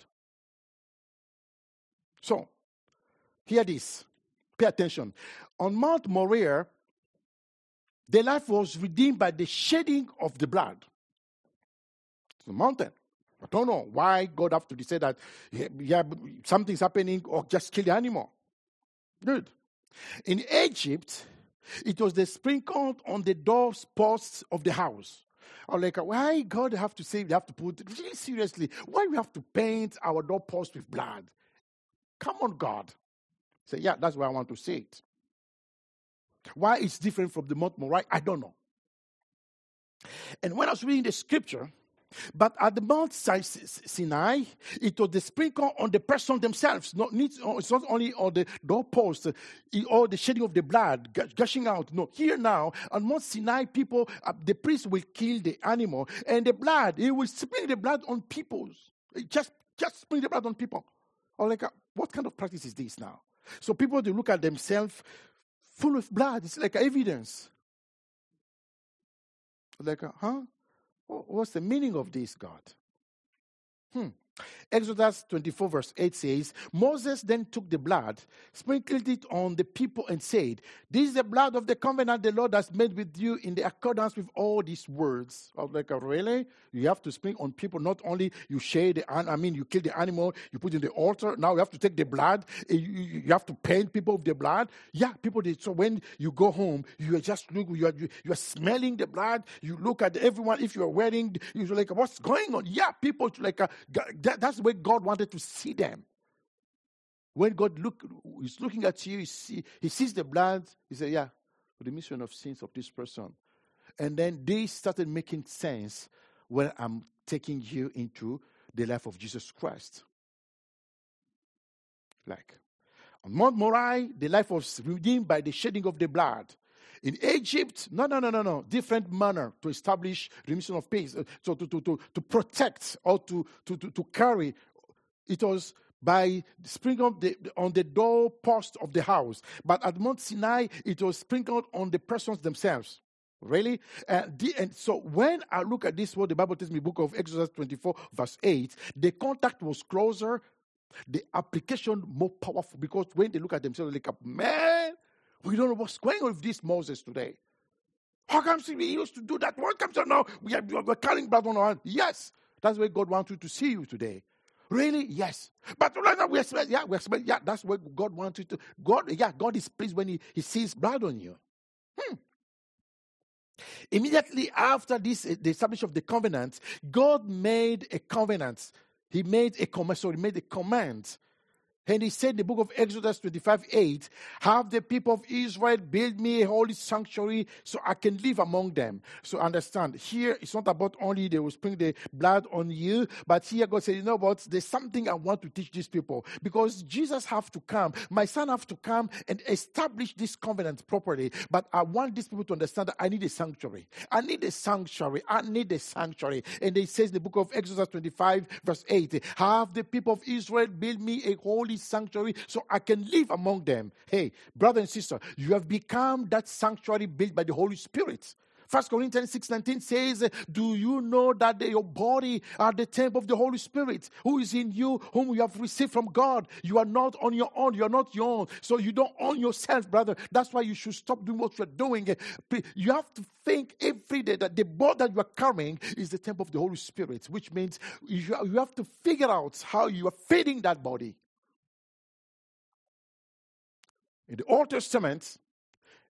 So, hear this. Pay attention. On Mount Moriah, the life was redeemed by the shedding of the blood. The mountain. I don't know why God have to decide that yeah, something's happening or just kill the animal. Good. In Egypt, it was the sprinkled on the doorposts of the house. I'm like, why God have to say we have to put really seriously? Why we have to paint our doorposts with blood? Come on, God. Say, yeah, that's why I want to say it. Why it's different from the Mount Moriah, I don't know. And when I was reading the scripture, but at the Mount Sinai, it was the sprinkle on the person themselves. Not, it's not only on the doorpost or the shedding of the blood gushing out. No, here now, on Mount Sinai, people, uh, the priest will kill the animal, and the blood, he will sprinkle the blood on people. Just, just sprinkle the blood on people. Or like, uh, what kind of practice is this now? So people, they look at themselves full of blood. It's like evidence. Like, uh, huh? What's the meaning of this, God? Hmm. Exodus twenty-four verse eight says, Moses then took the blood, sprinkled it on the people and said, this is the blood of the covenant the Lord has made with you in the accordance with all these words. I was like, really? You have to sprinkle on people, not only you share the, I mean, you kill the animal, you put it in the altar, now you have to take the blood, you, you have to paint people with the blood. Yeah, people did. So when you go home, you are just look, you are, you are smelling the blood, you look at everyone, if you are wearing, you're like, what's going on? Yeah, people like, uh, that, that's the way God wanted to see them. When God look, is looking at you, he, see, he sees the blood, he said, yeah, for the remission of sins of this person. And then they started making sense when I'm taking you into the life of Jesus Christ. Like, on Mount Moriah, the life was redeemed by the shedding of the blood. In Egypt, no, no, no, no, no. Different manner to establish remission of pains, uh, so to, to, to, to protect or to, to, to, to carry. It was by sprinkled the, on the doorpost of the house. But at Mount Sinai, it was sprinkled on the persons themselves. Really? Uh, the, and so when I look at this, what the Bible tells me, book of Exodus twenty-four, verse eight, the contact was closer, the application more powerful, because when they look at themselves, like, man, we don't know what's going on with this Moses today. How come we used to do that? What comes out now? We are, we're carrying blood on our hands. Yes, that's where God wants you to see you today. Really? Yes. But right now we expect, yeah, we expect, yeah, that's where God wants you to. God, yeah, God is pleased when he, he sees blood on you. Hmm. Immediately after this, the establishment of the covenant, God made a covenant. He made a command. So he made a command. And he said in the book of Exodus twenty-five eight, have the people of Israel build me a holy sanctuary so I can live among them. So understand, here it's not about only they will sprinkle the blood on you, but here God said, you know what, there's something I want to teach these people. Because Jesus have to come, my son have to come and establish this covenant properly. But I want these people to understand that I need a sanctuary. I need a sanctuary. I need a sanctuary. And it says in the book of Exodus twenty-five verse eight, have the people of Israel build me a holy sanctuary so I can live among them. Hey, brother and sister, you have become that sanctuary built by the Holy Spirit. First Corinthians six nineteen says, do you know that your body are the temple of the Holy Spirit who is in you, whom you have received from God? You are not on your own. You are not your own. So you don't own yourself, brother. That's why you should stop doing what you're doing. You have to think every day that the body that you are carrying is the temple of the Holy Spirit, which means you have to figure out how you are feeding that body. In the Old Testament,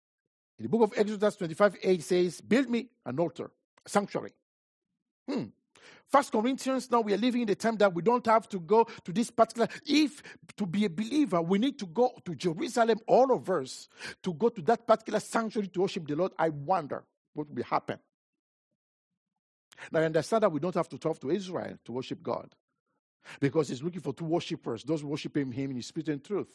in the book of Exodus twenty-five eight says, build me an altar, a sanctuary. Hmm. First Corinthians, now we are living in the time that we don't have to go to this particular. If to be a believer, we need to go to Jerusalem, all of us, to go to that particular sanctuary to worship the Lord. I wonder what will happen. Now, I understand that we don't have to talk to Israel to worship God, because he's looking for two worshipers, those worshiping him in spirit and truth.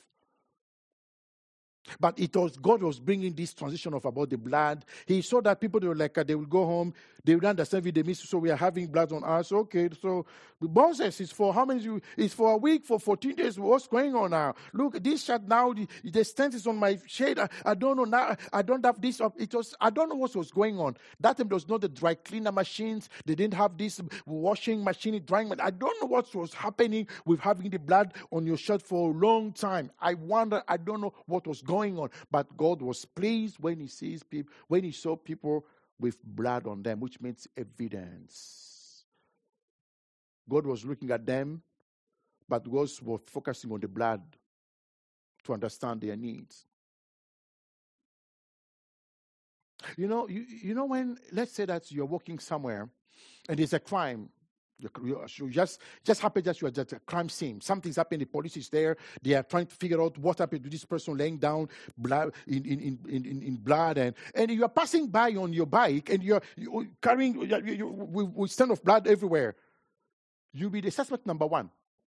But it was God was bringing this transition of about the blood. He saw that people, they were like, uh, they will go home, they will understand with the mystery, so we are having blood on us. Okay, so Moses is for how many? It's for a week, for fourteen days. What's going on now? Look, this shirt now, the, the stent is on my shade. I, I don't know now. I don't have this up. It was, I don't know what was going on. That time there was not the dry cleaner machines. They didn't have this washing machine, drying. I don't know what was happening with having the blood on your shirt for a long time. I wonder, I don't know what was going on. But God was pleased when he sees people, when he saw people with blood on them, which means evidence. God was looking at them, but God was focusing on the blood to understand their needs. You know, you, you know when, let's say that you're working somewhere and there's a crime. You, you just just happen that you are at a crime scene. Something's happened. The police is there. They are trying to figure out what happened to this person laying down blood in in, in, in, in blood, and, and you are passing by on your bike and you're, you're carrying you, you, with, with stand of blood everywhere. You'll be the suspect number one.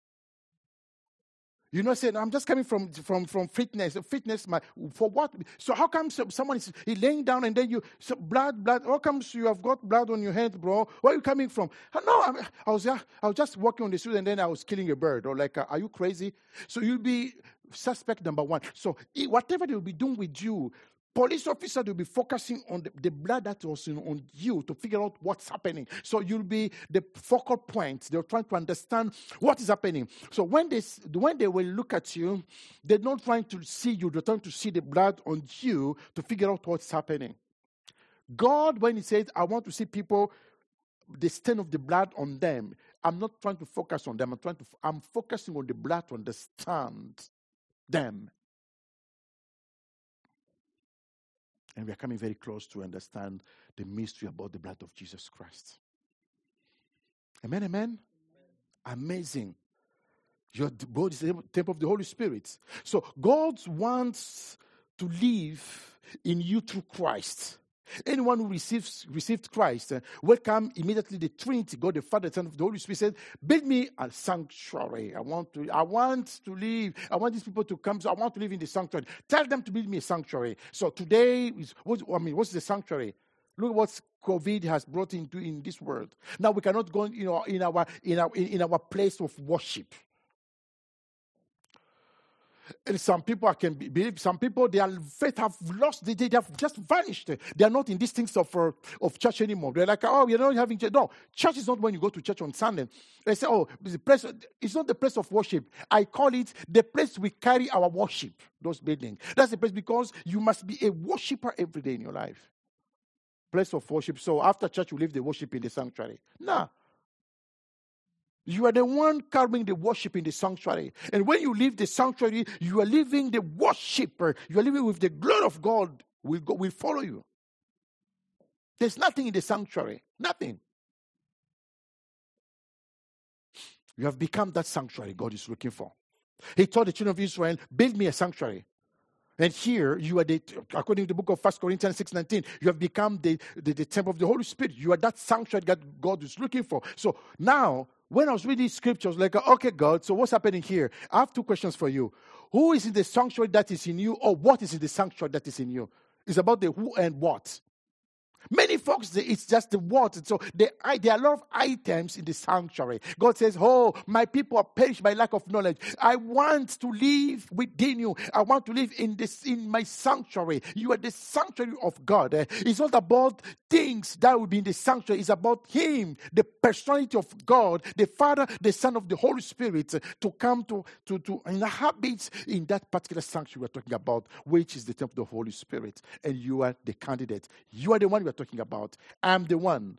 You know, saying, I'm just coming from from from fitness. Fitness, my, for what? So how come someone is he laying down and then you, so blood, blood, how comes you have got blood on your head, bro? Where are you coming from? No, I, I was I was just walking on the street and then I was killing a bird. Or like, uh, are you crazy? So you'll be suspect number one. So whatever they will be doing with you, police officer will be focusing on the, the blood that was in, on you to figure out what's happening. So you'll be the focal point. They're trying to understand what is happening. So when they when they will look at you, they're not trying to see you. They're trying to see the blood on you to figure out what's happening. God, when he says, I want to see people, the stain of the blood on them, I'm not trying to focus on them. I'm trying to. I'm focusing on the blood to understand them. And we are coming very close to understand the mystery about the blood of Jesus Christ. Amen, amen? Amen. Amazing. Your body is the temple of the Holy Spirit. So God wants to live in you through Christ. Anyone who receives received Christ, uh, welcome immediately the Trinity, God the Father, the Son, of the Holy Spirit said, build me a sanctuary. I want to, I want to live. I want these people to come. So I want to live in the sanctuary. Tell them to build me a sanctuary. So today, is, what, I mean, what's the sanctuary? Look what COVID has brought into in this world. Now we cannot go, you know, in our in our in our place of worship. And some people I can believe, some people, their faith have lost, they, they have just vanished. They are not in these things of, uh, of church anymore. They're like, oh, you're not having church. No, church is not when you go to church on Sunday. They say, oh, the place, it's not the place of worship. I call it the place we carry our worship, those buildings. That's the place because you must be a worshiper every day in your life. Place of worship. So after church, you leave the worship in the sanctuary. No. You are the one carrying the worship in the sanctuary. And when you leave the sanctuary, you are leaving the worshiper. You are living with the glory of God will go, will follow you. There's nothing in the sanctuary. Nothing. You have become that sanctuary God is looking for. He told the children of Israel, build me a sanctuary. And here, you are the, according to the book of First Corinthians six nineteen, you have become the, the, the temple of the Holy Spirit. You are that sanctuary that God is looking for. So now, when I was reading scriptures, like, okay, God, so what's happening here? I have two questions for you. Who is in the sanctuary that is in you, or what is in the sanctuary that is in you? It's about the who and what. Many folks, it's just the what. So there are a lot of items in the sanctuary. God says, oh, my people are perished by lack of knowledge. I want to live within you. I want to live in this in my sanctuary. You are the sanctuary of God. It's not about things that will be in the sanctuary. It's about Him, the personality of God, the Father, the Son of the Holy Spirit, to come to, to, to inhabit in that particular sanctuary we're talking about, which is the temple of the Holy Spirit. And you are the candidate. You are the one we're talking about. I'm the one.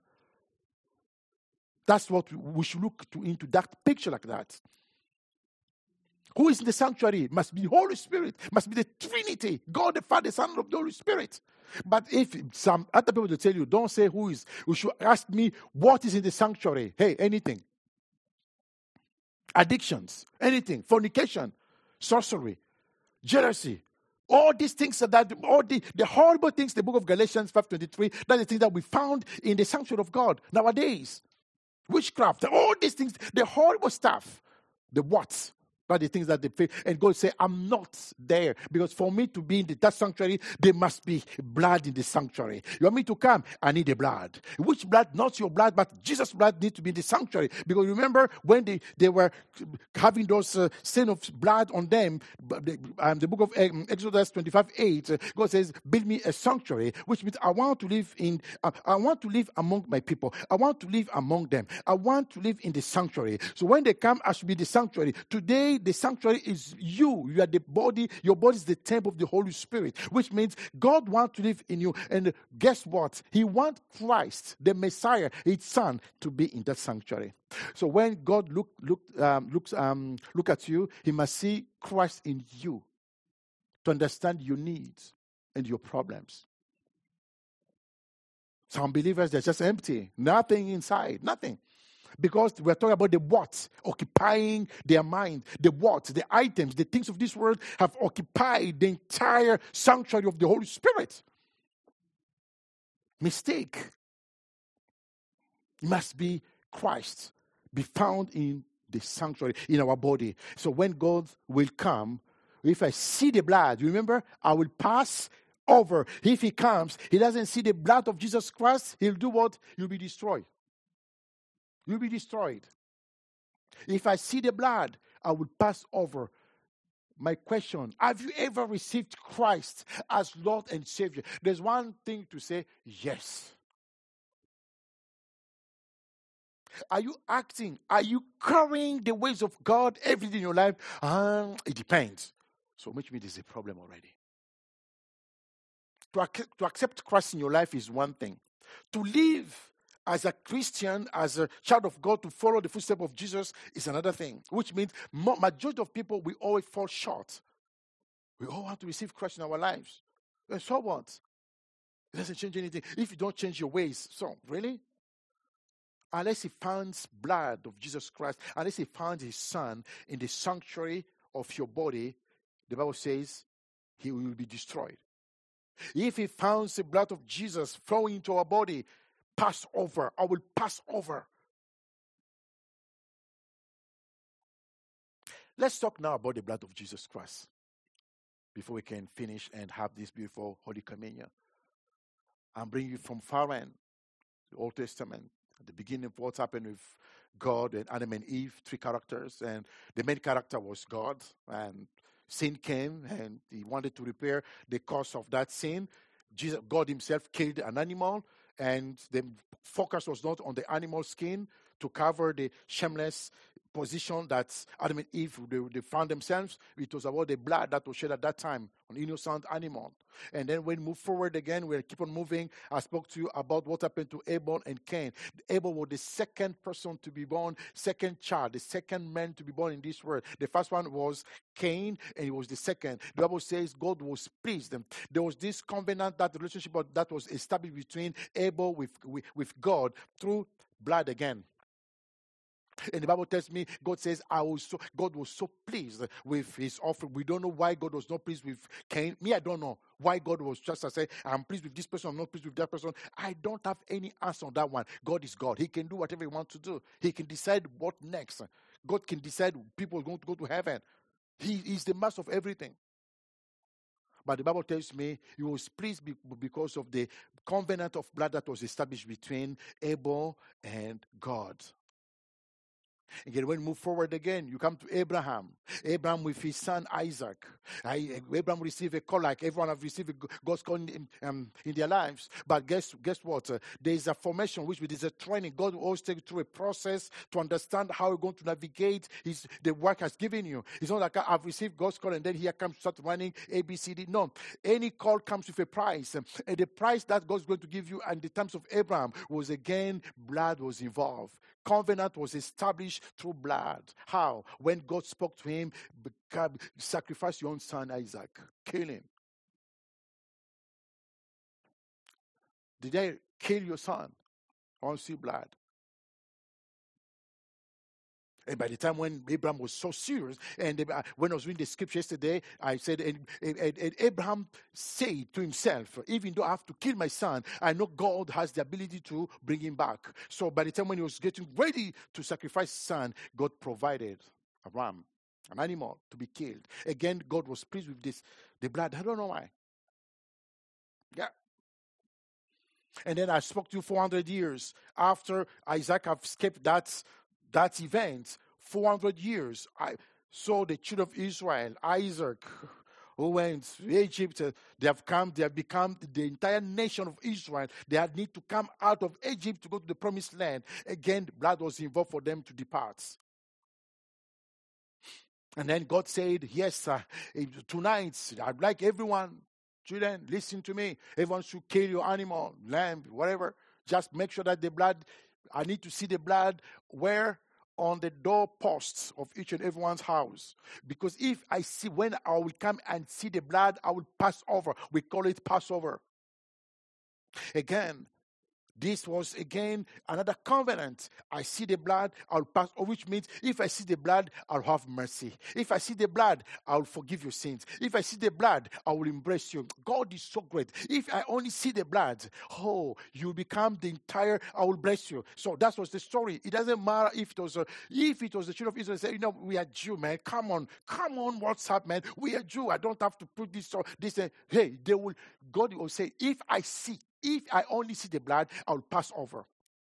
That's what we should look to, into that picture like that. Who is in the sanctuary? Must be the Holy Spirit. Must be the Trinity. God the Father, Son, of the Holy Spirit. But if some other people will tell you, don't say who is. You should ask me, what is in the sanctuary? Hey, anything. Addictions. Anything. Fornication. Sorcery. Jealousy. All these things that, all the, the horrible things, the book of Galatians five twenty-three, that's the thing that we found in the sanctuary of God nowadays. Witchcraft. All these things, the horrible stuff. The what? Are the things that they pay. And God say, I'm not there. Because for me to be in the, that sanctuary, there must be blood in the sanctuary. You want me to come? I need the blood. Which blood? Not your blood, but Jesus' blood needs to be in the sanctuary. Because remember, when they, they were having those uh, sin of blood on them, the, um, the book of um, Exodus twenty-five eight, uh, God says, build me a sanctuary, which means I want to live in, uh, I want to live among my people. I want to live among them. I want to live in the sanctuary. So when they come, I should be the sanctuary. Today, the sanctuary is you. You are the body. Your body is the temple of the Holy Spirit, which means God wants to live in you. And guess what? He wants Christ, the Messiah, his Son, to be in that sanctuary. So when God look, look, um, looks, um, look at you, he must see Christ in you to understand your needs and your problems. Some believers, they're just empty. Nothing inside. Nothing. Because we're talking about the what occupying their mind. The what, the items, the things of this world have occupied the entire sanctuary of the Holy Spirit. Mistake. It must be Christ, be found in the sanctuary, in our body. So when God will come, if I see the blood, you remember, I will pass over. If he comes, he doesn't see the blood of Jesus Christ, he'll do what? He'll be destroyed. You'll be destroyed. If I see the blood, I will pass over. My question, have you ever received Christ as Lord and Savior? There's one thing to say, yes. Are you acting? Are you carrying the ways of God every day in your life? Um, it depends. So which means there's a problem already. To, ac- to accept Christ in your life is one thing. To live as a Christian, as a child of God, to follow the footsteps of Jesus is another thing. Which means majority of people, we always fall short. We all want to receive Christ in our lives. And so what? It doesn't change anything. If you don't change your ways, so really? Unless he finds blood of Jesus Christ, unless he finds his Son in the sanctuary of your body, the Bible says he will be destroyed. If he finds the blood of Jesus flowing into our body, pass over. I will pass over. Let's talk now about the blood of Jesus Christ before we can finish and have this beautiful Holy Communion. I'm bringing you from far end, the Old Testament, at the beginning of what happened with God and Adam and Eve, three characters, and the main character was God, and sin came, and he wanted to repair the cause of that sin. Jesus, God himself killed an animal, and the focus was not on the animal skin to cover the shameless position that Adam and Eve they, they found themselves. It was about the blood that was shed at that time on innocent animal. And then when we move forward again, we'll keep on moving. I spoke to you about what happened to Abel and Cain. Abel was the second person to be born, second child, the second man to be born in this world. The first one was Cain, and he was the second. The Bible says God was pleased. There was this covenant, that relationship that was established between Abel with, with, with God through blood again. And the Bible tells me, God says, I was so, God was so pleased with his offering. We don't know why God was not pleased with Cain. Me, I don't know why God was just to say, I'm pleased with this person, I'm not pleased with that person. I don't have any answer on that one. God is God. He can do whatever he wants to do. He can decide what next. God can decide people are going to go to heaven. He is the master of everything. But the Bible tells me he was pleased because of the covenant of blood that was established between Abel and God. Again, when you move forward again, you come to Abraham. Abraham with his son Isaac. I, Abraham received a call like everyone have received God's call in, um, in their lives. But guess guess what? Uh, there is a formation, which is a training. God will always take you through a process to understand how you're going to navigate his, the work has given you. It's not like I've received God's call and then here comes start running A, B, C, D. No. Any call comes with a price. Um, and the price that God's going to give you in the terms of Abraham was again, blood was involved. covenant was established through blood. How? When God spoke to him, sacrifice your own son Isaac. Kill him. Did they kill your son? I want to see blood. And by the time when Abraham was so serious, and uh, when I was reading the scripture yesterday, I said, and, and, and Abraham said to himself, even though I have to kill my son, I know God has the ability to bring him back. So by the time when he was getting ready to sacrifice his son, God provided a ram, an animal to be killed. Again, God was pleased with this, the blood. I don't know why. Yeah. And then I spoke to you four hundred years after Isaac have escaped that that event. four hundred years. I saw the children of Israel, Isaac, who went to Egypt. Uh, they have come, they have become the entire nation of Israel. They had need to come out of Egypt to go to the promised land. Again, blood was involved for them to depart. And then God said, yes, uh, tonight, I'd like everyone, children, listen to me. Everyone should kill your animal, lamb, whatever. Just make sure that the blood, I need to see the blood where? On the doorposts of each and everyone's house. Because if I see, when I will come and see the blood, I will pass over. We call it Passover. Again, this was again another covenant. I see the blood, I'll pass over, which means if I see the blood, I'll have mercy. If I see the blood, I'll forgive your sins. If I see the blood, I will embrace you. God is so great. If I only see the blood, oh, you become the entire, I will bless you. So that was the story. It doesn't matter if it was a, if it was the children of Israel, say, you know, we are Jew, man. Come on, come on, what's up, man? We are Jew. I don't have to put this or this. Uh, hey, they will. God will say, if I see. If I only see the blood, I will pass over.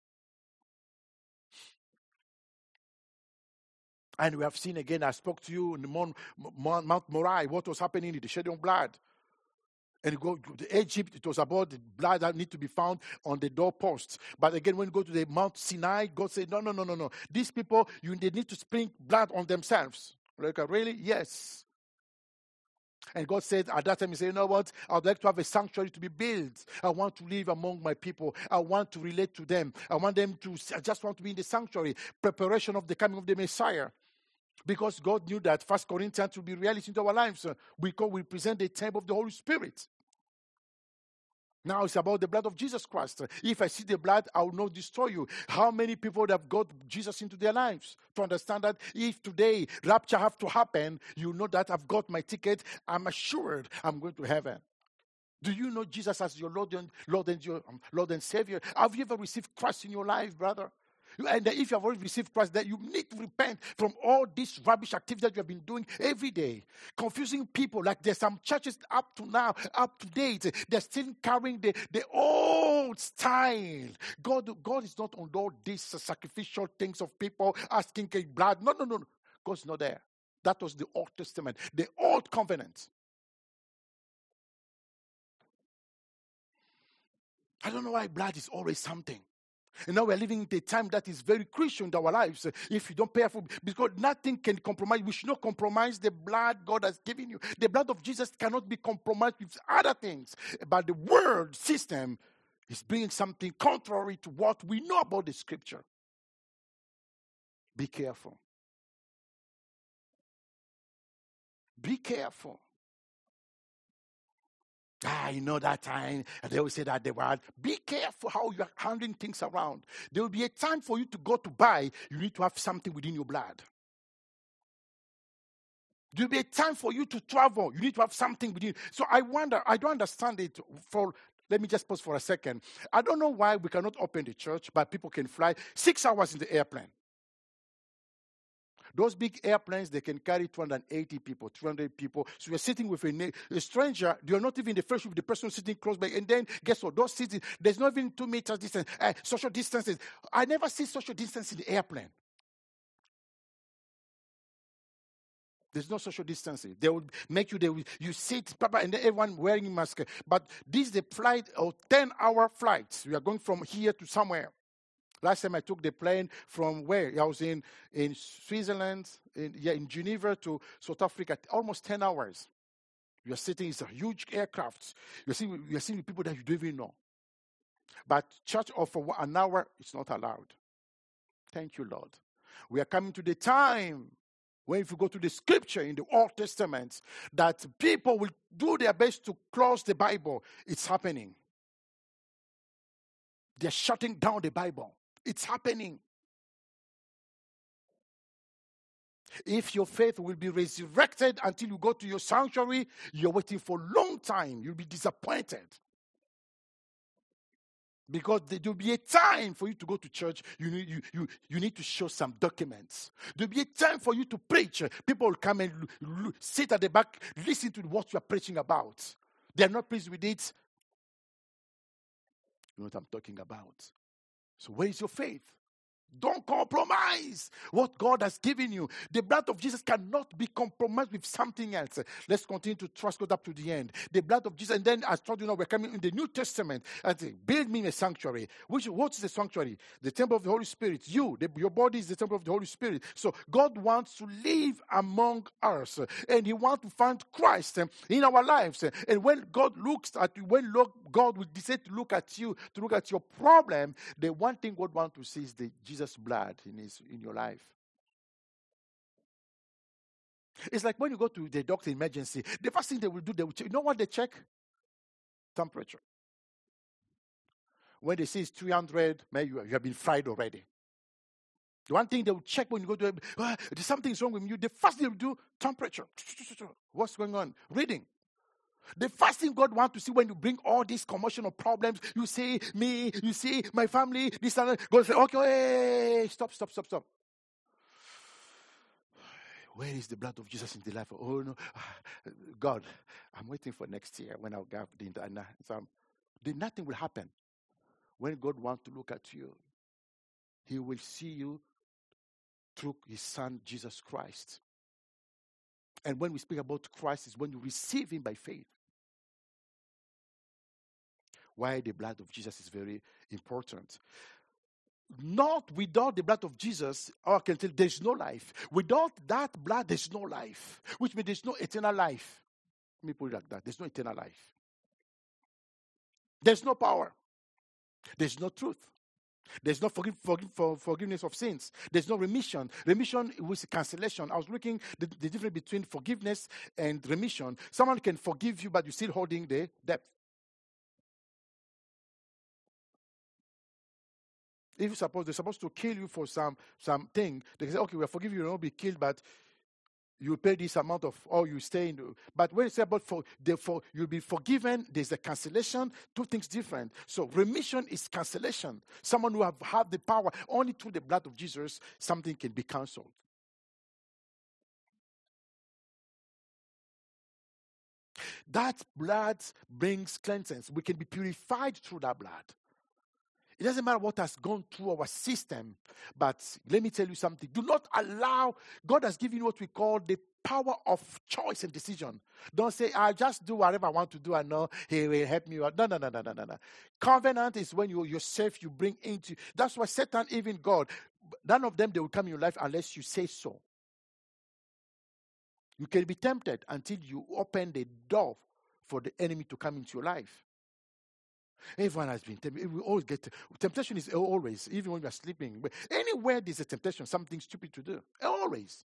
And we have seen again, I spoke to you in the Mount, Mount Moriah, what was happening in the shedding of blood. And you go to Egypt, it was about the blood that need to be found on the doorposts. But again, when you go to the Mount Sinai, God said, no, no, no, no, no. These people, you they need to sprinkle blood on themselves. Like, really? Yes. And God said at that time, he said, you know what? I would like to have a sanctuary to be built. I want to live among my people. I want to relate to them. I want them to, I just want to be in the sanctuary. Preparation of the coming of the Messiah. Because God knew that First Corinthians will be reality into our lives. We call, we present the temple of the Holy Spirit. Now it's about the blood of Jesus Christ. If I see the blood, I will not destroy you. How many people have got Jesus into their lives? To understand that if today rapture have to happen, you know that I've got my ticket. I'm assured I'm going to heaven. Do you know Jesus as your Lord and Lord and your um, Lord and Savior? Have you ever received Christ in your life, brother? And if you have already received Christ, then you need to repent from all this rubbish activity that you have been doing every day. Confusing people. Like there's some churches up to now, up to date, they're still carrying the, the old style. God, God is not on all these uh, sacrificial things of people asking for blood. No, no, no, no. God's not there. That was the Old Testament, the Old Covenant. I don't know why blood is always something. And now we're living in a time that is very crucial in our lives. If you don't pay for, because nothing can compromise. We should not compromise the blood God has given you. The blood of Jesus cannot be compromised with other things. But the world system is bringing something contrary to what we know about the scripture. Be careful. Be careful. Ah, you know that time, and they will say that the word. Be careful how you are handling things around. There will be a time for you to go to buy. You need to have something within your blood. There will be a time for you to travel. You need to have something within. So I wonder, I don't understand it. For Let me just pause for a second. I don't know why we cannot open the church, but people can fly six hours in the airplane. Those big airplanes, they can carry two hundred eighty people, three hundred people. So you're sitting with a, a stranger. You're not even the first with the person sitting close by. And then, guess what? Those seats, there's not even two meters distance. Uh, social distances. I never see social distance in the airplane. There's no social distancing. They will make you, they will, you sit, and then everyone wearing a mask. But this is the flight, or ten-hour flight. We are going from here to somewhere. Last time I took the plane from where? I was in, in Switzerland, in, yeah, in Geneva to South Africa, almost ten hours. You're sitting, it's a huge aircraft. You're seeing, you're seeing people that you don't even know. But church of an hour, it's not allowed. Thank you, Lord. We are coming to the time when if you go to the scripture in the Old Testament, that people will do their best to close the Bible. It's happening. They're shutting down the Bible. It's happening. If your faith will be resurrected until you go to your sanctuary, you're waiting for a long time. You'll be disappointed. Because there will be a time for you to go to church. You need, you, you, you need to show some documents. There will be a time for you to preach. People will come and l- l- sit at the back, listen to what you are preaching about. They are not pleased with it. You know what I'm talking about. So where is your faith? Don't compromise what God has given you. The blood of Jesus cannot be compromised with something else. Let's continue to trust God up to the end. The blood of Jesus, and then as told you now, we're coming in the New Testament and say, build me a sanctuary. Which what is the sanctuary? The temple of the Holy Spirit. You, the, your body is the temple of the Holy Spirit. So God wants to live among us, and He wants to find Christ in our lives. And when God looks at you, when look, God will decide to look at you, to look at your problem, the one thing God wants to see is the Jesus blood in his in your life. It's like when you go to the doctor emergency, the first thing they will do, they will check. You know what they check? Temperature. When they say it's three hundred, man, you, you have been fried already. The one thing they will check when you go to, ah, there's something wrong with you. The first thing they will do, temperature. What's going on? Reading. The first thing God wants to see when you bring all these commotional problems, you say me, you see my family, this and that. God says, okay, hey, stop, stop, stop, stop. Where is the blood of Jesus in the life? Oh no, God, I'm waiting for next year when I'll get the internet. So then nothing will happen. When God wants to look at you, He will see you through His Son Jesus Christ. And when we speak about Christ, is when you receive Him by faith. Why the blood of Jesus is very important. Not without the blood of Jesus, or I can tell there's no life. Without that blood, there's no life. Which means there's no eternal life. Let me put it like that. There's no eternal life. There's no power. There's no truth. There's no forgive, forgive, for forgiveness of sins. There's no remission. Remission was cancellation. I was looking the, the difference between forgiveness and remission. Someone can forgive you, but you're still holding the debt. If you suppose they're supposed to kill you for some something, they can say, okay, we'll forgive you, you won't be killed, but you pay this amount of, or you stay in. The, but when it's about for, for you'll be forgiven, there's a cancellation, two things different. So remission is cancellation. Someone who have had the power, only through the blood of Jesus, something can be cancelled. That blood brings cleansing. We can be purified through that blood. It doesn't matter what has gone through our system, but let me tell you something. Do not allow, God has given you what we call the power of choice and decision. Don't say, I'll just do whatever I want to do. I know He will help me. No, no, no, no, no, no, no. Covenant is when you yourself you bring into. That's why Satan, even God, none of them, they will come in your life unless you say so. You can be tempted until you open the door for the enemy to come into your life. Everyone has been tempted. We always get temptation is always, even when we are sleeping. But anywhere there's a temptation, something stupid to do. Always.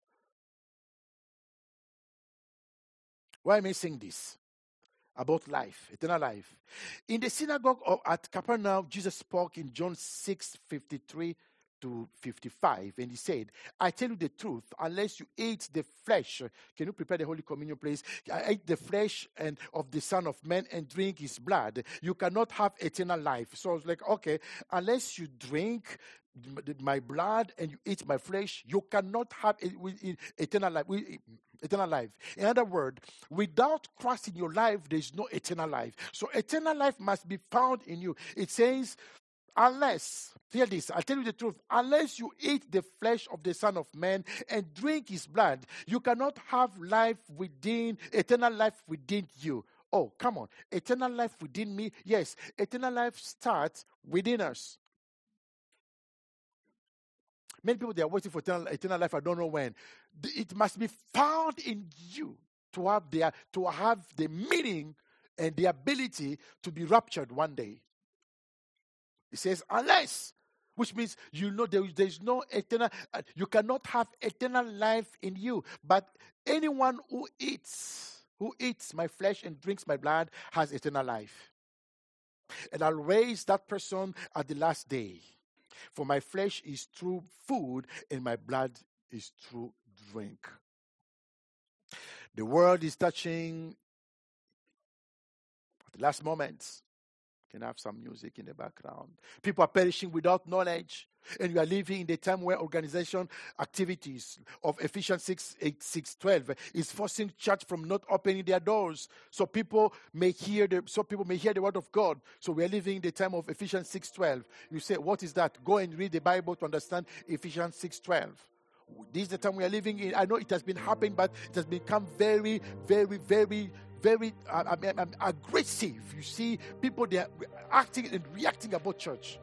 Why am I saying this? About life, eternal life. In the synagogue of, at Capernaum, Jesus spoke in John six fifty-three to fifty-five, and He said, I tell you the truth, unless you eat the flesh, can you prepare the Holy Communion, please? I eat the flesh and of the Son of Man and drink His blood, you cannot have eternal life. So I was like, okay, unless you drink my blood and you eat my flesh, you cannot have eternal life. Eternal life. In other words, without Christ in your life, there is no eternal life. So eternal life must be found in you. It says, unless, hear this, I'll tell you the truth, unless you eat the flesh of the Son of Man and drink His blood, you cannot have life within, eternal life within you. Oh, come on. Eternal life within me? Yes. Eternal life starts within us. Many people, they are waiting for eternal, eternal life. I don't know when. It must be found in you to have, their, to have the meaning and the ability to be raptured one day. It says, unless Which means you know there, there's no eternal, uh, you cannot have eternal life in you. But anyone who eats, who eats my flesh and drinks my blood has eternal life. And I'll raise that person at the last day. For my flesh is true food and my blood is true drink. The world is touching at the last moments. Can have some music in the background. People are perishing without knowledge. And we are living in the time where organization activities of Ephesians six, eight, six, twelve is forcing church from not opening their doors. So people may hear the so people may hear the word of God. So we are living in the time of Ephesians six, twelve. You say, what is that? Go and read the Bible to understand Ephesians six, twelve. This is the time we are living in. I know it has been happening, but it has become very, very, very Very uh, I mean, um, aggressive. You see, people, they are acting and reacting about church.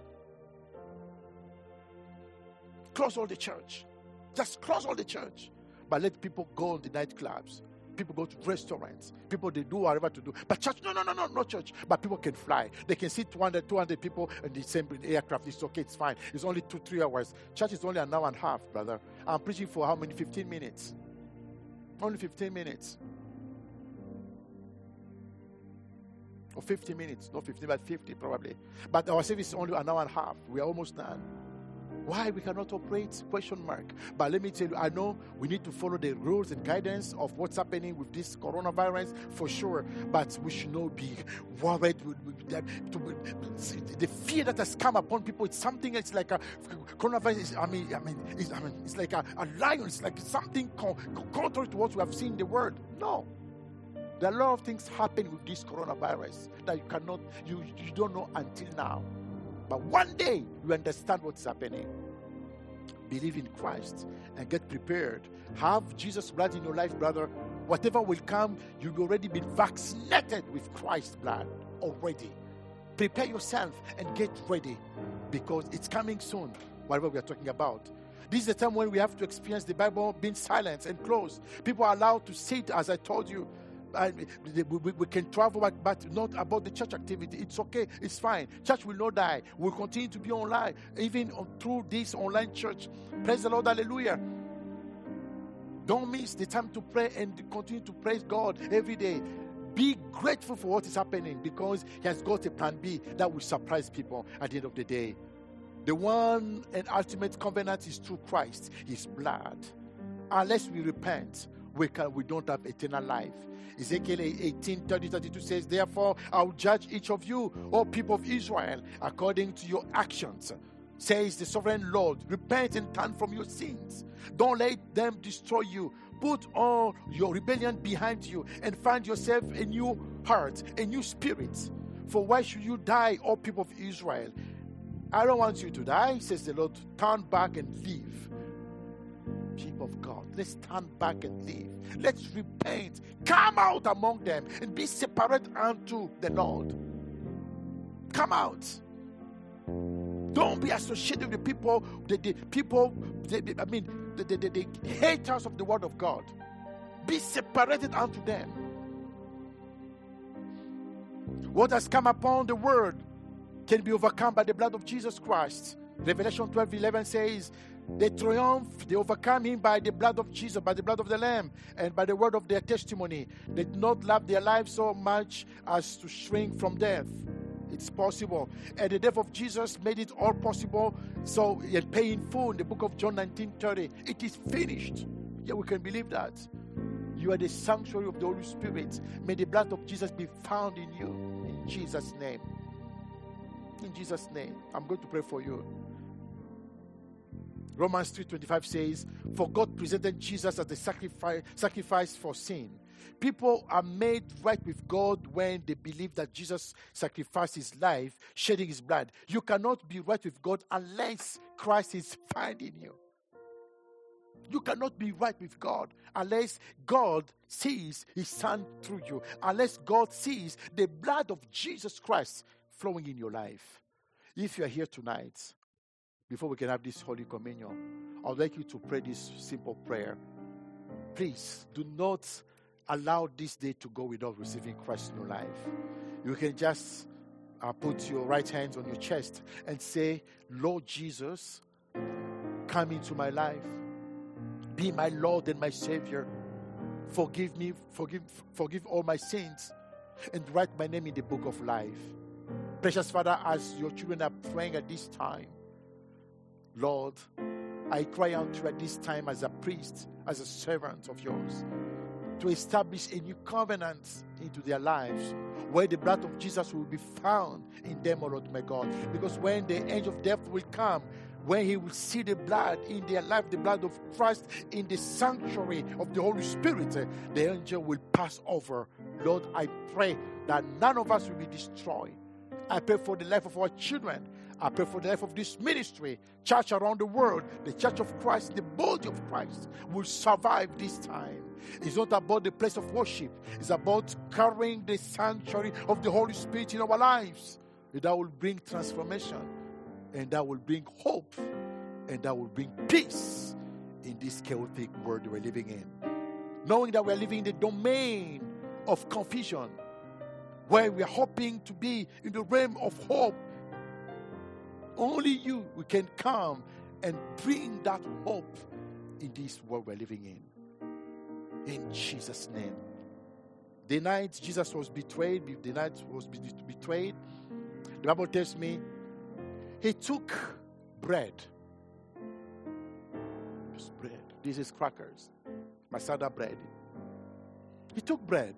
Close all the church. Just close all the church. But let people go on the nightclubs. People go to restaurants. People, they do whatever to do. But church, no, no, no, no, no church. But people can fly. They can see two hundred, two hundred people in the same aircraft. It's okay, it's fine. It's only two, three hours. Church is only an hour and a half, brother. I'm preaching for how many? fifteen minutes. Only fifteen minutes. Or fifty minutes, not fifty, but fifty probably. But our service is only an hour and a half. We are almost done. Why we cannot operate? Question mark. But let me tell you, I know we need to follow the rules and guidance of what's happening with this coronavirus for sure. But we should not be worried with, with that. The fear that has come upon people, it's something. It's like a coronavirus. Is, I mean, I mean, it's, I mean, it's like a, a lion. It's like something con- contrary to what we have seen in the world. No. There are a lot of things happen with this coronavirus that you cannot, you, you don't know until now. But one day, you understand what's happening. Believe in Christ and get prepared. Have Jesus' blood in your life, brother. Whatever will come, you've already been vaccinated with Christ's blood already. Prepare yourself and get ready because it's coming soon, whatever we are talking about. This is the time when we have to experience the Bible being silent and closed. People are allowed to sit, as I told you. I, we, we, we can travel, but, but not about the church activity. It's okay. It's fine. Church will not die. We'll continue to be online, even on, through this online church. Praise the Lord. Hallelujah. Don't miss the time to pray and continue to praise God every day. Be grateful for what is happening because He has got a plan B that will surprise people at the end of the day. The one and ultimate covenant is through Christ, His blood. Unless we repent, we can we don't have eternal life. Ezekiel eighteen, thirty, thirty-two says, therefore I will judge each of you, O people of Israel, according to your actions, says the sovereign Lord. Repent and turn from your sins. Don't let them destroy you. Put all your rebellion behind you and find yourself a new heart, a new spirit. For why should you die, O people of Israel? I don't want you to die, says the Lord. Turn back and live. People of God, let's turn back and live. Let's repent. Come out among them and be separate unto the Lord. Come out. Don't be associated with the people, the, the people, the, the, I mean, the, the, the, the haters of the word of God. Be separated unto them. What has come upon the world can be overcome by the blood of Jesus Christ. Revelation twelve eleven says, they triumph, they overcome him by the blood of Jesus, by the blood of the Lamb, and by the word of their testimony. They did not love their lives so much as to shrink from death. It's possible. And the death of Jesus made it all possible. So, and pay in full in the book of John nineteen thirty. It is finished. Yeah, we can believe that. You are the sanctuary of the Holy Spirit. May the blood of Jesus be found in you. In Jesus' name. In Jesus' name. I'm going to pray for you. Romans three twenty-five says, for God presented Jesus as the sacrifice, sacrifice for sin. People are made right with God when they believe that Jesus sacrificed his life, shedding his blood. You cannot be right with God unless Christ is found in you. You cannot be right with God unless God sees his Son through you, unless God sees the blood of Jesus Christ flowing in your life. If you are here tonight, before we can have this Holy Communion, I would like you to pray this simple prayer. Please do not allow this day to go without receiving Christ in your life. You can just uh, put your right hands on your chest and say, Lord Jesus, come into my life. Be my Lord and my Savior. Forgive me, forgive, forgive all my sins, and write my name in the book of life. Precious Father, as your children are praying at this time, Lord, I cry out to you at this time as a priest, as a servant of yours, to establish a new covenant into their lives, where the blood of Jesus will be found in them, O Lord my God. Because when the angel of death will come, when he will see the blood in their life, the blood of Christ in the sanctuary of the Holy Spirit, the angel will pass over. Lord, I pray that none of us will be destroyed. I pray for the life of our children. I pray for the life of this ministry, church around the world, the church of Christ, the body of Christ will survive this time. It's not about the place of worship. It's about carrying the sanctuary of the Holy Spirit in our lives. That will bring transformation, and that will bring hope, and that will bring peace in this chaotic world we're living in. Knowing that we're living in the domain of confusion, where we're hoping to be in the realm of hope. Only you we can come and bring that hope in this world we're living in. In Jesus' name. The night Jesus was betrayed, the night was betrayed, the Bible tells me he took bread. This bread. This is crackers. Masada bread. He took bread,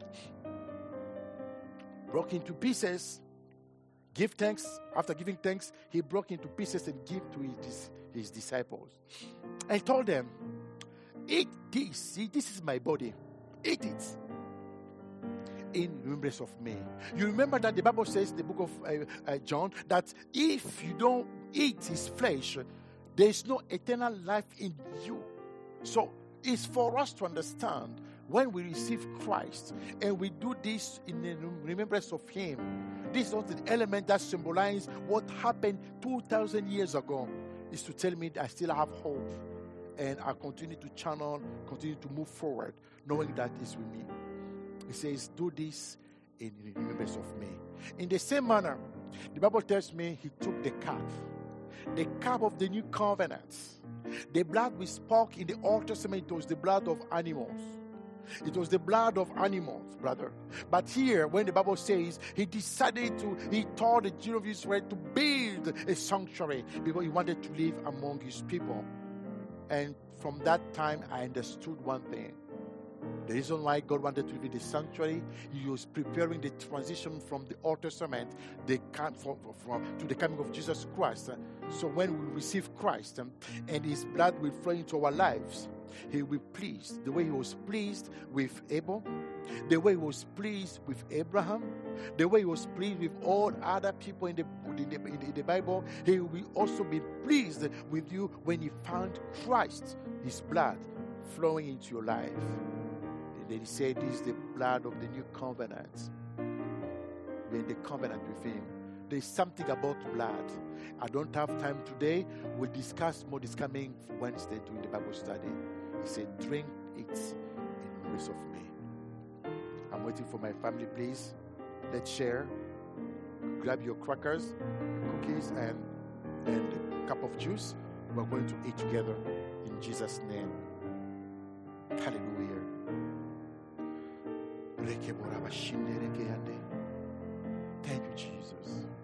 broke into pieces, give thanks. After giving thanks, he broke into pieces and gave to his, his disciples. And told them, eat this. See, this is my body. Eat it in remembrance of me. You remember that the Bible says, the book of uh, uh, John, that if you don't eat his flesh, there is no eternal life in you. So it's for us to understand, when we receive Christ and we do this in remembrance of him, this is not the element that symbolizes what happened two thousand years ago. Is to tell me that I still have hope, and I continue to channel, continue to move forward, knowing that it's with me. He says, do this in remembrance of me. In the same manner, the Bible tells me he took the cup, the cup of the new covenant. The blood we spoke in the Old Testament, it was the blood of animals. It was the blood of animals, brother. But here, when the Bible says he decided to, he told the children of Israel to build a sanctuary because he wanted to live among his people. And from that time, I understood one thing. The reason why God wanted to live in the sanctuary, he was preparing the transition from the Old Testament the, from, from, to the coming of Jesus Christ. So when we receive Christ um, and his blood will flow into our lives, he will be pleased. The way he was pleased with Abel, the way he was pleased with Abraham, the way he was pleased with all other people in the, in the, in the, in the Bible, he will also be pleased with you when he found Christ, his blood, flowing into your life. And then he said, this is the blood of the new covenant. We're in the covenant with him. There's something about blood. I don't have time today. We'll discuss more this coming Wednesday during the Bible study. He said, drink it in remembrance of me. I'm waiting for my family, please. Let's share. Grab your crackers, cookies, and, and a cup of juice. We're going to eat together in Jesus' name. Hallelujah. Thank you, Jesus.